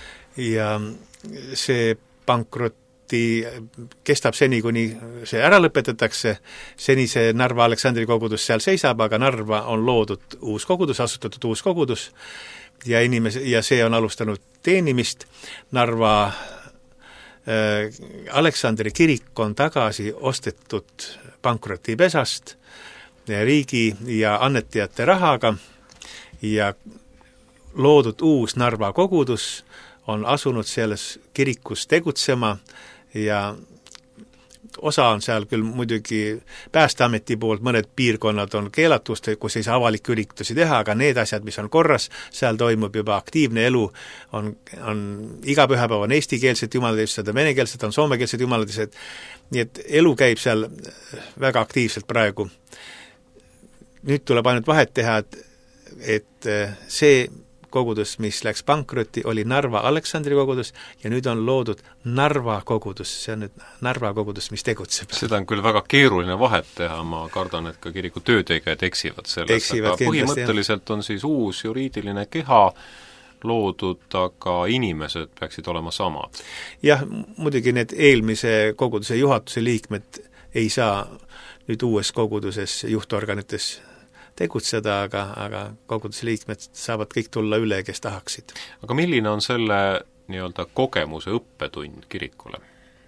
see pankroti kestab seni, kuni see ära lõpetatakse. Seni see Narva Aleksandri kogudus seal seisab, aga Narva on loodud uus kogudus, asutatud uus kogudus ja see on alustanud teenimist. Narva Aleksandri kirik on tagasi ostetud pankrotipesast riigi ja annetajate rahaga ja loodud uus Narva kogudus on asunud selles kirikus tegutsema ja osa on seal küll muidugi Päästeameti poolt, mõned piirkonnad on keelatud, kus ei saa avalikke üritusi teha, aga need asjad, mis on korras, seal toimub juba aktiivne elu, on iga pühapäev on eestikeelsed jumalateenistused, venekeelsed on soomekeelsed jumalateenistused, nii et elu käib seal väga aktiivselt praegu. Nüüd tuleb ainult vahet teha, et see kogudus, mis läks pankrotti, oli Narva Aleksandri kogudus ja nüüd on loodud Narva kogudus, see on nüüd Narva kogudus, mis tegutseb. Seda on küll väga keeruline vahet teha, ma kardan, et ka kiriku töötegijad eksivad selles, aga põhimõtteliselt on siis uus juriidiline keha loodud, aga inimesed peaksid olema samad. Jah, muidugi need eelmise koguduse juhatuse liikmed ei saa nüüd uues koguduses juhtorganites tegutseda, aga koguduse liikmed saavad kõik tulla üle, kes tahaksid. Aga milline on selle nii-öelda kogemuse õppetund kirikule?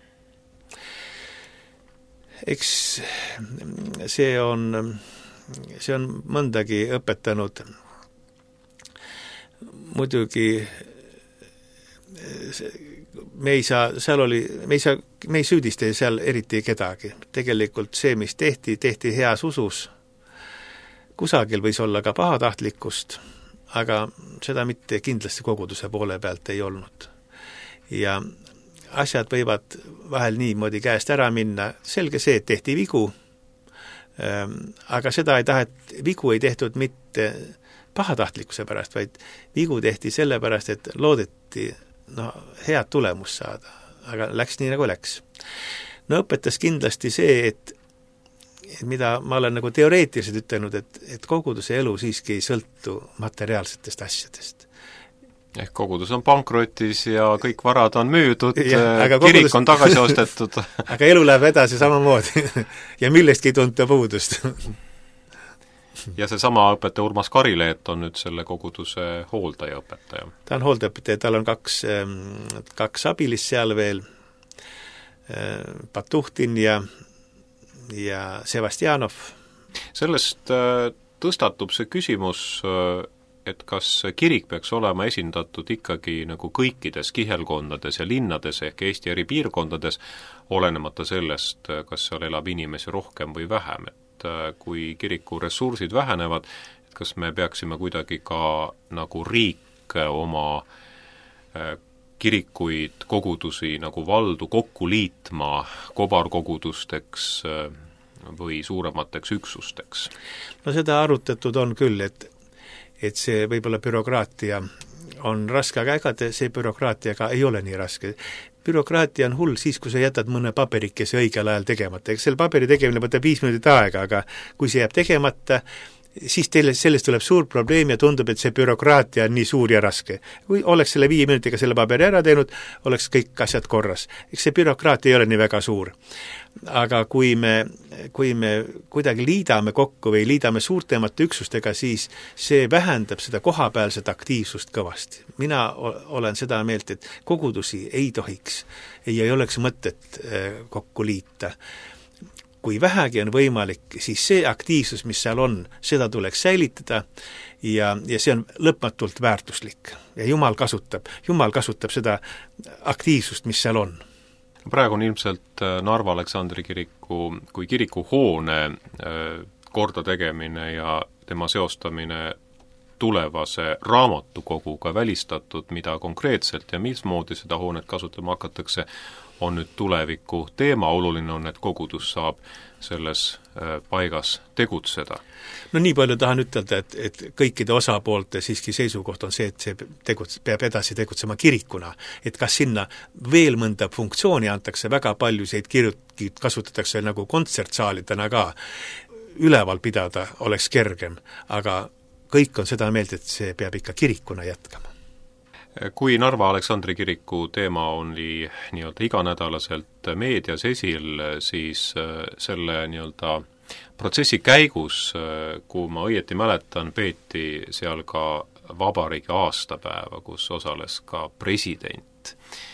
Eks see on mõndagi õpetanud. Muidugi me ei süüdista seal eriti kedagi. Tegelikult see, mis tehti heas usus. Kusagil võis olla ka pahatahtlikkust, aga seda mitte kindlasti koguduse poole pealt ei olnud. Ja asjad võivad vahel niimoodi käest ära minna, selge see, et tehti vigu, aga seda ei taha, et vigu ei tehtud mitte pahatahtlikkuse pärast, vaid vigu tehti selle pärast, et loodeti head tulemust saada, aga läks nii, nagu läks. No õpetas kindlasti see, et mida ma olen nagu teoreetiliselt ütelnud, et koguduse elu siiski ei sõltu materiaalsetest asjadest. Ehk kogudus on pankrotis ja kõik varad on müüdud, kirik on tagasi ostetud. Aga elu läheb edasi samamoodi ja millestki ei tunta puudust. Ja see sama õpetaja Urmas Karileet on nüüd selle koguduse hooldaja õpetaja. Ta on hooldajaõpetaja, tal on kaks abilist seal veel, Patuhtin ja Sevastjanov. Sellest tõstatub see küsimus, et kas kirik peaks olema esindatud ikkagi nagu kõikides kihelkondades ja linnades ehk Eesti eri piirkondades, olenemata sellest, kas seal elab inimesi rohkem või vähem, et kui kiriku ressursid vähenevad, et kas me peaksime kuidagi ka nagu riik oma kirikuid, kogudusi nagu valdu kokku liitma kobarkogudusteks või suuremateks üksusteks? No seda arutatud on küll, et see võib-olla bürokraatia on raske, aga ega see bürokraatiaga ei ole nii raske. Bürokraatia on hull siis, kui sa jätad mõne paberikese õigel ajal tegemata. Eks selle paberi tegemine võtab 5 minutit aega, aga kui see jääb tegemata, siis teile sellest tuleb suur probleem ja tundub, et see bürokraatia on nii suur ja raske. Kui oleks selle 5 minutiga selle paberi ära teinud, oleks kõik asjad korras. Eks see bürokraatia ei ole nii väga suur. Aga kui me kuidagi liidame kokku või liidame suurtemate üksustega, siis see vähendab seda kohapealset aktiivsust kõvasti. Mina olen seda meelt, et kogudusi ei tohiks ja ei oleks mõtet kokku liita. Kui vähegi on võimalik, siis see aktiivsus, mis seal on, seda tuleks säilitada ja see on lõpmatult väärtuslik. Ja Jumal kasutab seda aktiivsust, mis seal on. Praegu on ilmselt Narva Aleksandri kiriku kui kirikuhoone korda tegemine ja tema seostamine tulevase raamatukoguga välistatud, mida konkreetselt ja mismoodi seda hoonet kasutama hakatakse, on nüüd tuleviku teema. Oluline on, et kogudus saab selles paigas tegutseda. No nii palju tahan ütelda, et kõikide osapoolte siiski seisukoht on see, et see peab edasi tegutsema kirikuna. Et kas sinna veel mõnda funktsiooni antakse, väga paljusid kirjutid kasutatakse nagu kontsertsaalidena ka. Üleval pidada oleks kergem, aga kõik on seda meelt, et see peab ikka kirikuna jätkama. Kui Narva Aleksandri kiriku teema oli nii-öelda iganädalaselt meedias esil, siis selle nii-öelda protsessi käigus, kui ma õieti mäletan, peeti seal ka vabariigi aastapäeva, kus osales ka president.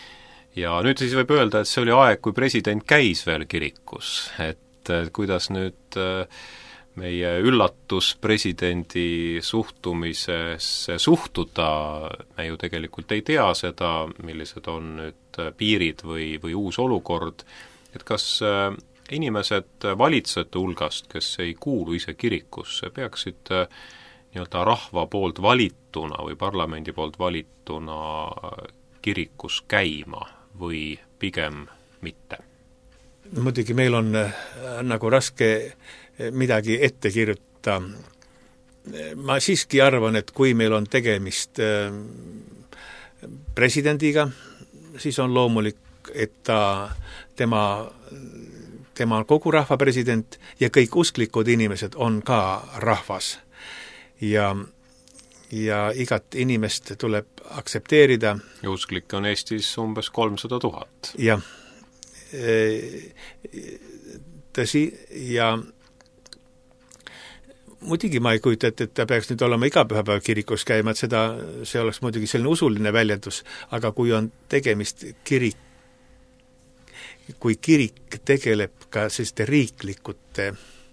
Ja nüüd siis võib öelda, et see oli aeg, kui president käis veel kirikus, et kuidas nüüd meie üllatus presidendi suhtumisesse suhtuda, me ju tegelikult ei tea seda, millised on nüüd piirid või uus olukord, et kas inimesed valitsejate hulgast, kes ei kuulu ise kirikusse, peaksid nii-öelda rahva poolt valituna või parlamendi poolt valituna kirikus käima või pigem mitte? Muidugi meil on nagu raske midagi ette kirjuta. Ma siiski arvan, et kui meil on tegemist presidendiga, siis on loomulik, et tema on kogu rahva president ja kõik usklikud inimesed on ka rahvas. Ja igat inimest tuleb aktsepteerida. Ja usklikke on Eestis umbes 300 000. Jah, tõsi, ja muidugi ma ei kujuta, et ta peaks nüüd olema iga pühapäev kirikus käima, et see oleks muidugi selline usuline väljendus, aga kui on tegemist kui kirik tegeleb ka selliste riiklikute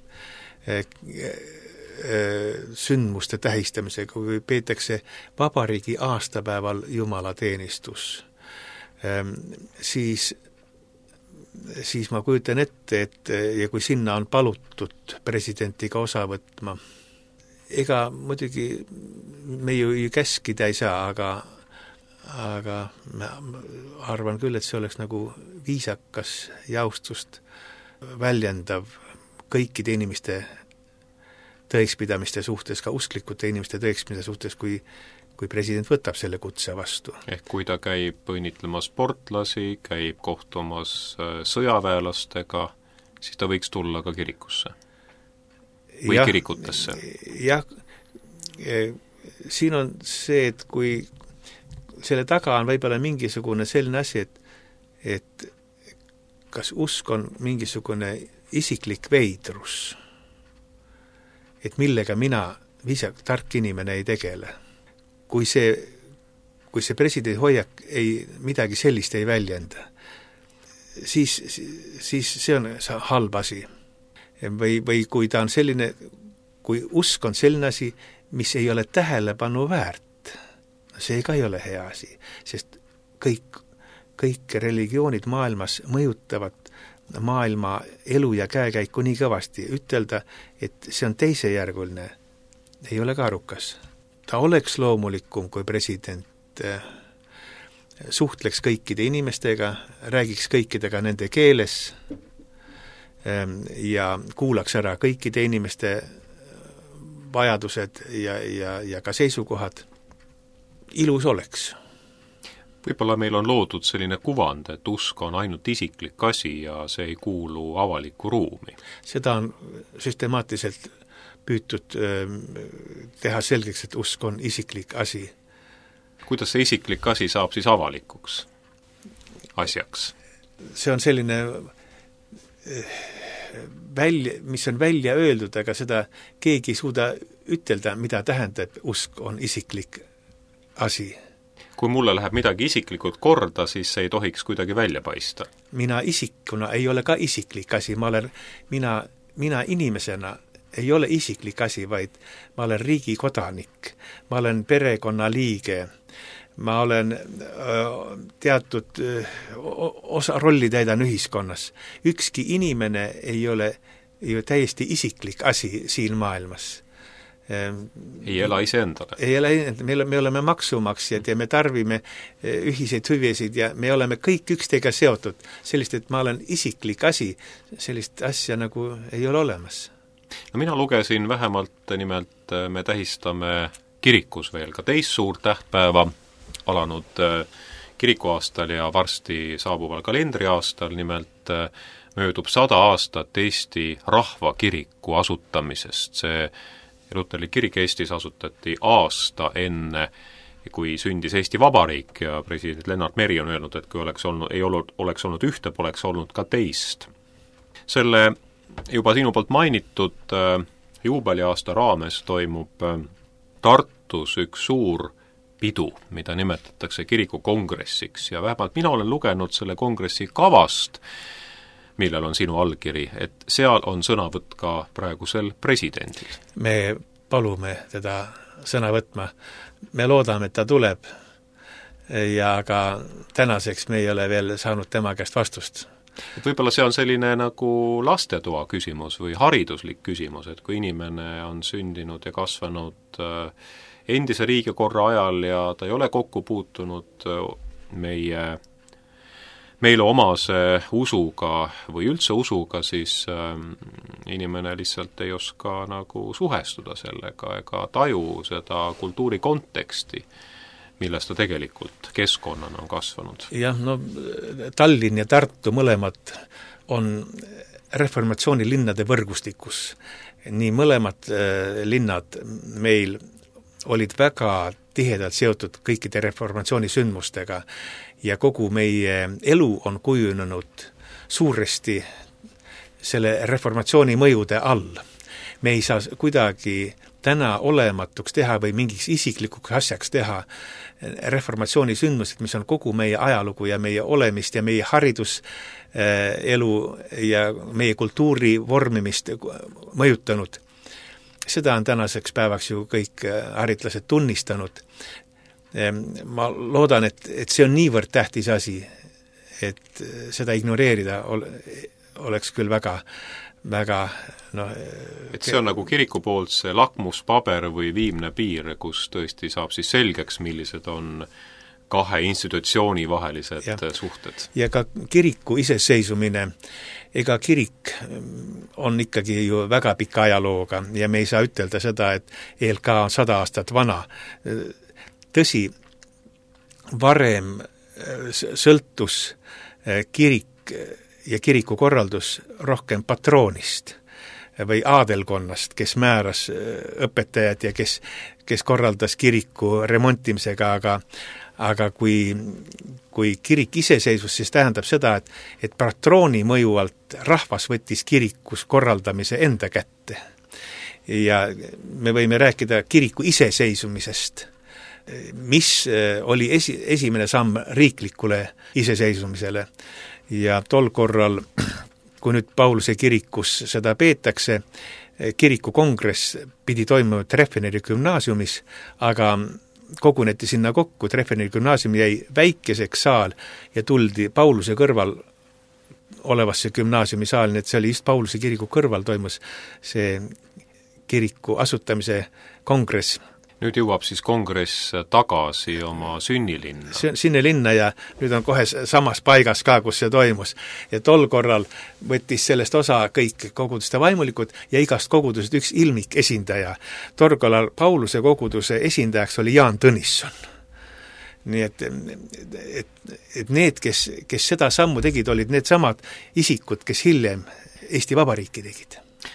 sündmuste tähistamisega, kui peetakse vabariigi aastapäeval jumalateenistus, siis ma kujutan ette, et ja kui sinna on palutud presidentiga osa võtma, ega muidugi me ju käskida ei saa, aga ma arvan küll, et see oleks nagu viisakas ja austust väljendav kõikide inimeste tõekspidamiste suhtes, ka usklikute inimeste tõekspidamise suhtes, kui president võtab selle kutse vastu. Ehk kui ta käib õnnitlemas sportlasi, käib kohtumas sõjaväelastega, siis ta võiks tulla ka kirikusse või kirikutesse. Jah, siin on see, et kui selle taga on võib-olla mingisugune selline asi, et kas usk on mingisugune isiklik veidrus, et millega mina tark inimene ei tegele. Kui see presidendi hoiak midagi sellist ei väljenda, siis see on halb asi. Või kui ta on selline, kui usk on selline asi, mis ei ole tähelepanu väärt, see ka ei ole hea asi, sest kõik religioonid maailmas mõjutavad maailma elu ja käekäiku nii kõvasti. Ütelda, et see on teisejärguline, ei ole ka arukas. Ta oleks loomulikum, kui president suhtleks kõikide inimestega, räägiks kõikidega nende keeles ja kuulaks ära kõikide inimeste vajadused ja ka seisukohad. Ilus oleks. Võib-olla meil on loodud selline kuvand, et usk on ainult isiklik asi ja see ei kuulu avalikku ruumi. Seda on süstemaatiliselt püütud teha selgeks, et usk on isiklik asi. Kuidas see isiklik asi saab siis avalikuks asjaks? See on selline mis on välja öeldud, aga seda keegi ei suuda ütelda, mida tähendab usk on isiklik asi. Kui mulle läheb midagi isiklikult korda, siis see ei tohiks kuidagi välja paista. Mina isikuna ei ole ka isiklik asi, mina inimesena ei ole isiklik asi, vaid ma olen riigi kodanik, ma olen perekonna liige, ma olen teatud osa rolli täidan ühiskonnas. Ükski inimene ei ole ju täiesti isiklik asi siin maailmas. Ei ela iseendale. Ei ela iseendale, me oleme maksumaksjad ja me tarvime ühiseid hüvesid ja me oleme kõik üksteiga seotud. Sellist, et ma olen isiklik asi, sellist asja nagu ei ole olemas. No mina lugesin vähemalt, nimelt me tähistame kirikus veel ka teist suurt tähtpäeva, alanud kirikuaastal ja varsti saabuval kalendriaastal, nimelt möödub 100 aastat Eesti rahvakiriku asutamisest. See Luteri kirik Eestis asutati aasta enne, kui sündis Eesti Vabariik ja president Lennart Meri on öelnud, et kui oleks olnud ühte, poleks olnud ka teist. Selle juba sinu poolt mainitud juubeliaasta raames toimub Tartus üks suur pidu, mida nimetatakse kirikukongressiks ja vähemalt mina olen lugenud selle kongressi kavast, millel on sinu allkiri, et seal on sõnavõtt ka praegusel presidendil. Me palume teda sõna võtma. Me loodame, et ta tuleb ja ka tänaseks me ei ole veel saanud tema käest vastust. Et võib-olla see on selline nagu lastetoa küsimus või hariduslik küsimus, et kui inimene on sündinud ja kasvanud endise riigikorra ajal ja ta ei ole kokku puutunud meile omase usuga või üldse usuga, siis inimene lihtsalt ei oska nagu suhestuda sellega ega taju seda kultuuri konteksti, millest ta tegelikult keskkonnana on kasvanud. Jah, no Tallinn ja Tartu mõlemad on reformatsiooni linnade võrgustikus. Nii mõlemad linnad meil olid väga tihedalt seotud kõikide reformatsiooni sündmustega ja kogu meie elu on kujunenud suuresti selle reformatsiooni mõjude all. Me ei saa kuidagi täna olematuks teha või mingiks isiklikuks asjaks teha reformatsiooni sündmused, mis on kogu meie ajalugu ja meie olemist ja meie hariduselu ja meie kultuuri vormimist mõjutanud. Seda on tänaseks päevaks ju kõik haritlased tunnistanud. Ma loodan, et see on niivõrd tähtis asi, et seda ignoreerida oleks küll väga et see on nagu kiriku poolt see lakmuspaber või viimne piir, kus tõesti saab siis selgeks, millised on kahe institutsiooni vahelised suhted. Ja ka kiriku iseseisumine, ega kirik on ikkagi ju väga pika ajalooga ja me ei saa ütelda seda, et ELK on 100 aastat vana. Tõsi, varem sõltus kirik ja kirikukorraldus rohkem patroonist või aadelkonnast, kes määras õpetajad ja kes korraldas kiriku remontimisega, aga kui kirik iseseisvus, siis tähendab seda, et patrooni mõju alt rahvas võttis kirikus korraldamise enda kätte. Ja me võime rääkida kiriku iseseisvumisest, mis oli esimene samm riiklikule iseseisvumisele. Ja tol korral, kui nüüd Pauluse kirikus seda peetakse, kirikukongress pidi toimuma Treffneri gümnaasiumis, aga koguneti sinna kokku, Treffneri gümnaasium jäi väikeseks saal ja tuldi Pauluse kõrval olevasse gümnaasiumi saal, nii et see oli just Pauluse kiriku kõrval toimus see kiriku asutamise kongress. Nüüd jõuab siis kongress tagasi oma sünnilinna. Sinne linna ja nüüd on kohe samas paigas ka, kus see toimus. Ja tol korral võttis sellest osa kõik koguduste vaimulikud ja igast kogudused üks ilmik esindaja. Tol korral Pauluse koguduse esindajaks oli Jaan Tõnisson. Nii et need, kes seda sammu tegid, olid need samad isikud, kes hiljem Eesti Vabariiki tegid.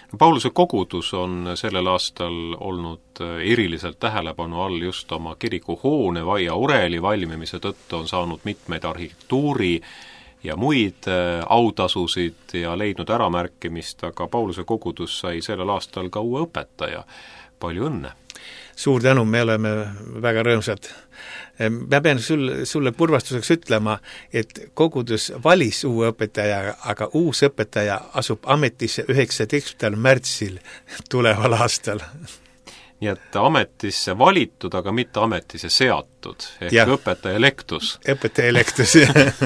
Pauluse kogudus on sellel aastal olnud eriliselt tähelepanu all just oma kirikuhoone ja oreli valmimise tõttu, on saanud mitmeid arhitektuuri ja muid autasusid ja leidnud äramärkimist, aga Pauluse kogudus sai sellel aastal ka uue õpetaja. Palju õnne! Suur tänu, me oleme väga rõõmsad. Ma pean sulle kurvastuseks ütlema, et kogudus valis uue õpetaja, aga uus õpetaja asub ametisse 19. märtsil tuleval aastal. Nii et ametisse valitud, aga mitte ametisse seatud, ehk ja. Õpetaja elektus. Õpetaja elektus,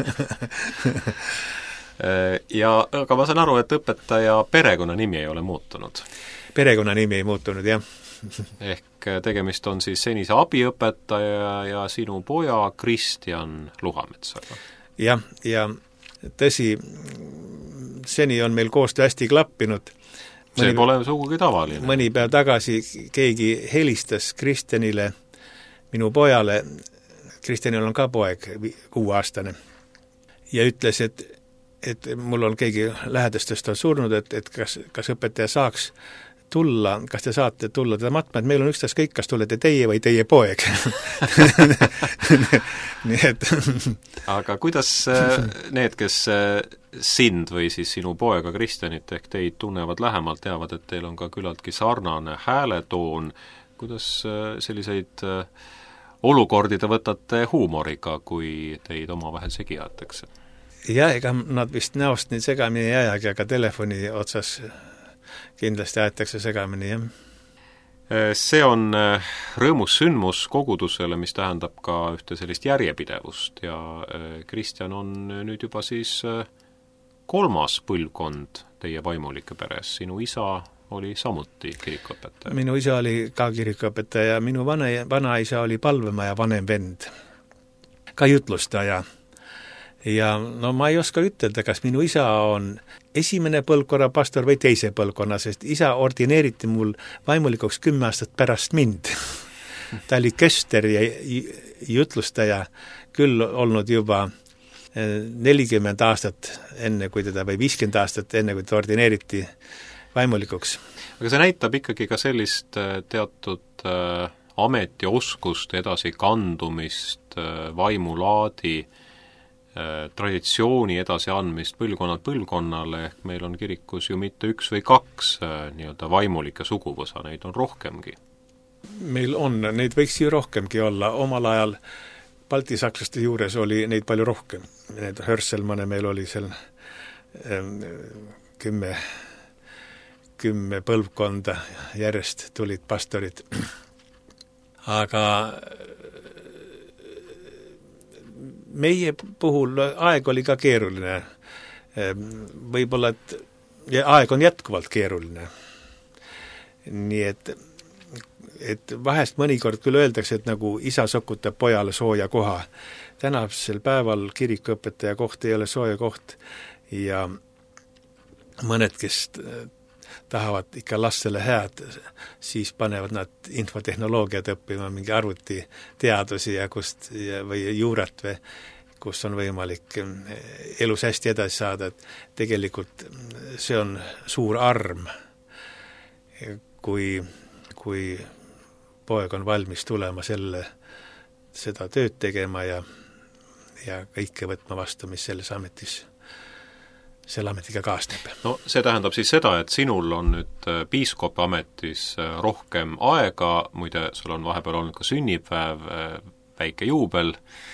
ja aga ma saan aru, et õpetaja perekonnanimi ei ole muutunud. Perekonnanimi ei muutunud, jah. Ehk tegemist on siis senise abiõpetaja ja sinu poja Kristjan Luhametsaga. Jah, ja tõsi, seni on meil koostöö hästi klappinud. See pole sugugi tavaline. Mõni päev tagasi keegi helistas Kristjanile, minu pojale, Kristjanil on ka poeg, 6-aastane, ja ütles, et mul on keegi lähedastest on surnud, et kas õpetaja saaks tulla, kas te saate tulla teda matma, et meil on ükstaskõik, kas tulete teie või teie poeg. Nii et aga kuidas need, kes sind või siis sinu poega Kristjanit ehk teid tunnevad lähemalt, teavad, et teil on ka küllaltki sarnane hääletoon, kuidas selliseid olukordi te võtate huumoriga, kui teid omavahel segi aetakse? Ja, ega nad vist näost nii segamini ei ajagi, aga telefoni otsas kindlasti aetakse segamini, jah. See on rõõmus sündmus kogudusele, mis tähendab ka ühte sellist järjepidevust ja Kristjan on nüüd juba siis 3. põlvkond teie vaimulike peres. Sinu isa oli samuti kirikuõpetaja. Minu isa oli ka kirikuõpetaja, minu vanaisa oli palvemaja vanem vend, ka jutlustaja. Ja no ma ei oska ütelda, kas minu isa on esimene põlvkonna pastor või teise põlvkonna, sest isa ordineeriti mul vaimulikuks 10 aastat pärast mind. Ta oli köster ja jutlustaja, küll olnud juba 40 aastat enne, kui teda, või 50 aastat enne, kui ta ordineeriti vaimulikuks. Aga see näitab ikkagi ka sellist teatud ametioskust, edasi kandumist, vaimulaadi traditsiooni edasi andmist põlvkonnalt põlvkonnale, ehk meil on kirikus ju mitte 1 või 2 nii-öelda vaimulike suguvõsa, neid on rohkemgi. Meil on, neid võiks ju rohkemgi olla, omal ajal baltisakslaste juures oli neid palju rohkem. Need Hörselmanne meil oli seal 10 põlvkonda järjest tulid pastorid. Aga meie puhul aeg oli ka keeruline. Võib-olla, et aeg on jätkuvalt keeruline. Nii et vahest mõnikord küll öeldakse, et nagu isa sokutab pojale sooja koha. Tänasel päeval kirikuõpetaja koht ei ole sooja koht ja mõned, kes tahavad ikka lastele head, siis panevad nad infotehnoloogiat õppima, mingi arvutiteadusi või juurat või kus on võimalik elus hästi edasi saada, et tegelikult see on suur arm, kui poeg on valmis tulema seda tööd tegema ja kõike võtma vastu, mis selles ametis selle ametiga kaasneb. No see tähendab siis seda, et sinul on nüüd piiskopi ametis rohkem aega, muide sul on vahepeal olnud ka sünnipäev, väike juubel,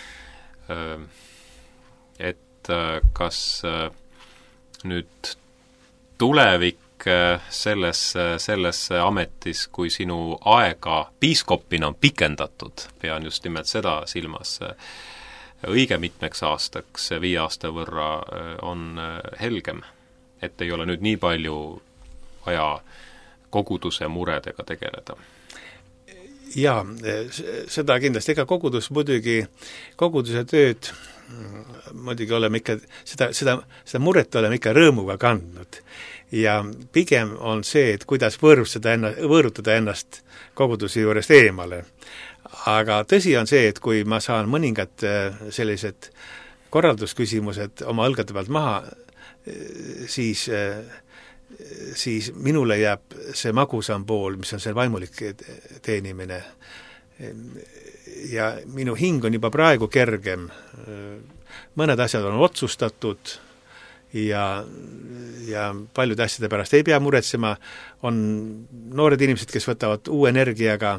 et kas nüüd tulevik sellesse ametis, kui sinu aega piiskopina on pikendatud, pean just nimelt seda silmas, õige mitmeks aastaks, 5 aasta võrra on helgem, et ei ole nüüd nii palju vaja koguduse muredega tegeleda. Jaa, seda kindlasti, ega koguduse tööd muidugi oleme ikka, seda muret oleme ikka rõõmuga kandnud ja pigem on see, et kuidas võõrutada ennast koguduse juurest eemale. Aga tõsi on see, et kui ma saan mõningad sellised korraldusküsimused oma õlgade pealt maha, siis siis minule jääb see magusam pool, mis on see vaimulik teenimine. Ja minu hing on juba praegu kergem. Mõned asjad on otsustatud ja paljud asjade pärast ei pea muretsema. On noored inimesed, kes võtavad uue energiaga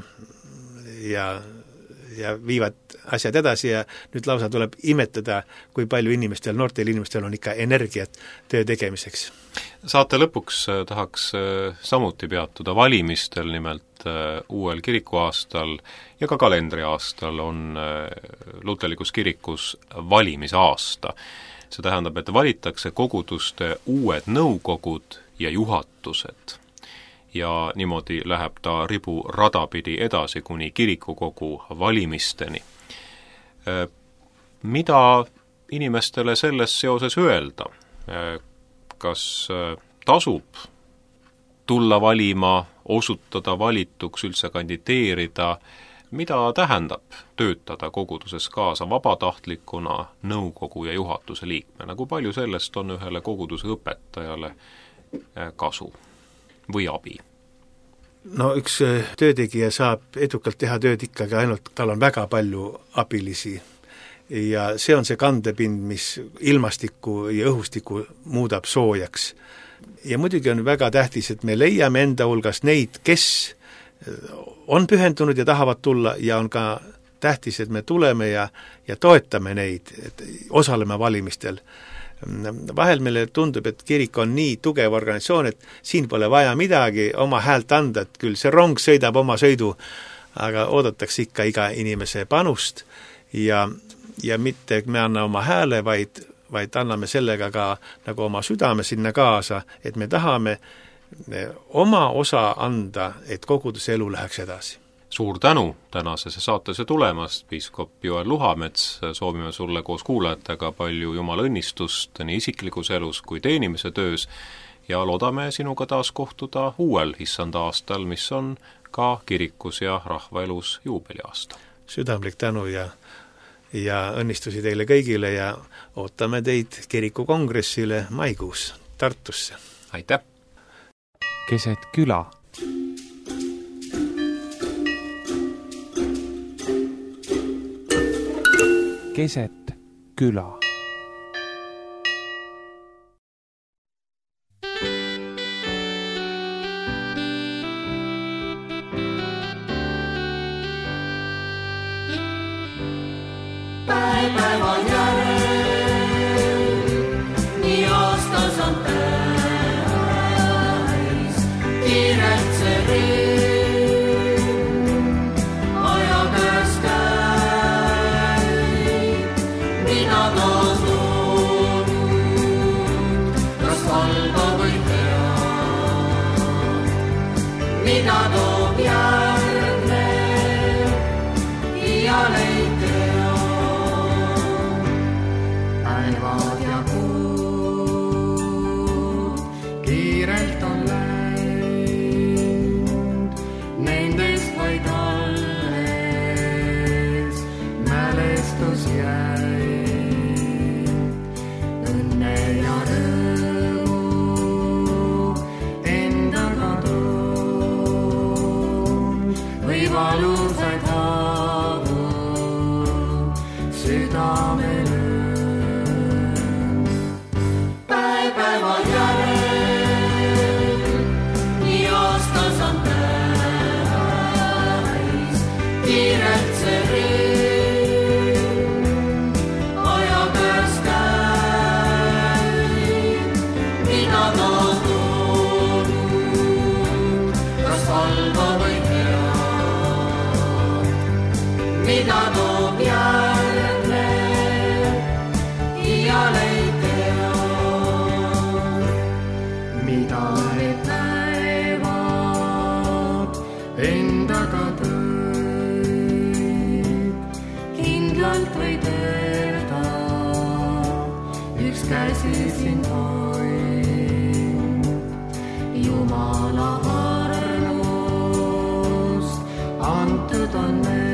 ja viivad asjad edasi ja nüüd lausa tuleb imetada, kui palju inimestel, noortel inimestel on ikka energiat töö tegemiseks. Saate lõpuks tahaks samuti peatuda valimistel, nimelt uuel kirikuaastal ja ka kalendriaastal on luterlikus kirikus valimisaasta. See tähendab, et valitakse koguduste uued nõukogud ja juhatused. Ja niimoodi läheb ta ribu radapidi edasi kuni kirikukogu valimisteni. Mida inimestele selles seoses öelda? Kas tasub tulla valima, osutada valituks, üldse kandideerida? Mida tähendab töötada koguduses kaasa vabatahtlikuna, nõukogu ja juhatuse liikmena? Kui palju sellest on ühele koguduse õpetajale kasu või abi? No üks töötegija saab edukalt teha tööd ikkagi ainult, tal on väga palju abilisi ja see on see kandepind, mis ilmastikku ja õhustikku muudab soojaks. Ja muidugi on väga tähtis, et me leiame enda hulgas neid, kes on pühendunud ja tahavad tulla ja on ka tähtis, et me tuleme ja toetame neid, et osaleme valimistel. Vahel meile tundub, et kirik on nii tugev organisatsioon, et siin pole vaja midagi oma häält anda, et küll see rong sõidab oma sõidu, aga oodatakse ikka iga inimese panust ja mitte me anna oma hääle, vaid anname sellega ka nagu oma südame sinna kaasa, et me tahame oma osa anda, et koguduse elu läheks edasi. Suur tänu tänasesse saatesse tulemast, piiskop Joel Luhamets, soovime sulle koos kuulajatega palju jumala õnnistust nii isiklikus elus kui teenimise töös ja loodame sinuga taas kohtuda uuel issanda aastal, mis on ka kirikus ja rahvaelus juubeliaasta. Südamlik tänu ja õnnistusi teile kõigile ja ootame teid kirikukongressile maikuus Tartusse. Aitäh! Keset küla. Keset küla. Päeval järel, nii aastas on täis, kiirelt see riim, aja käes käib, mina toonud, kas halba või head, mina toob järgne ja leid tea. Päevad ja kuud kiirelt on läinud, nendest vaid alles mälestus jäi. Õnne ja rõõmu endaga toon või valusaid haavu südamele. Päeval järel, nii aastas on täis, kiirelt see riim, aja käes käib, mina toonud, kas halba või head, mina toob järgne ja leid tea. Mida need päevad endaga tõid, kindlalt võid öelda, üks käsi sind hoid. Jumala armust antud on meil.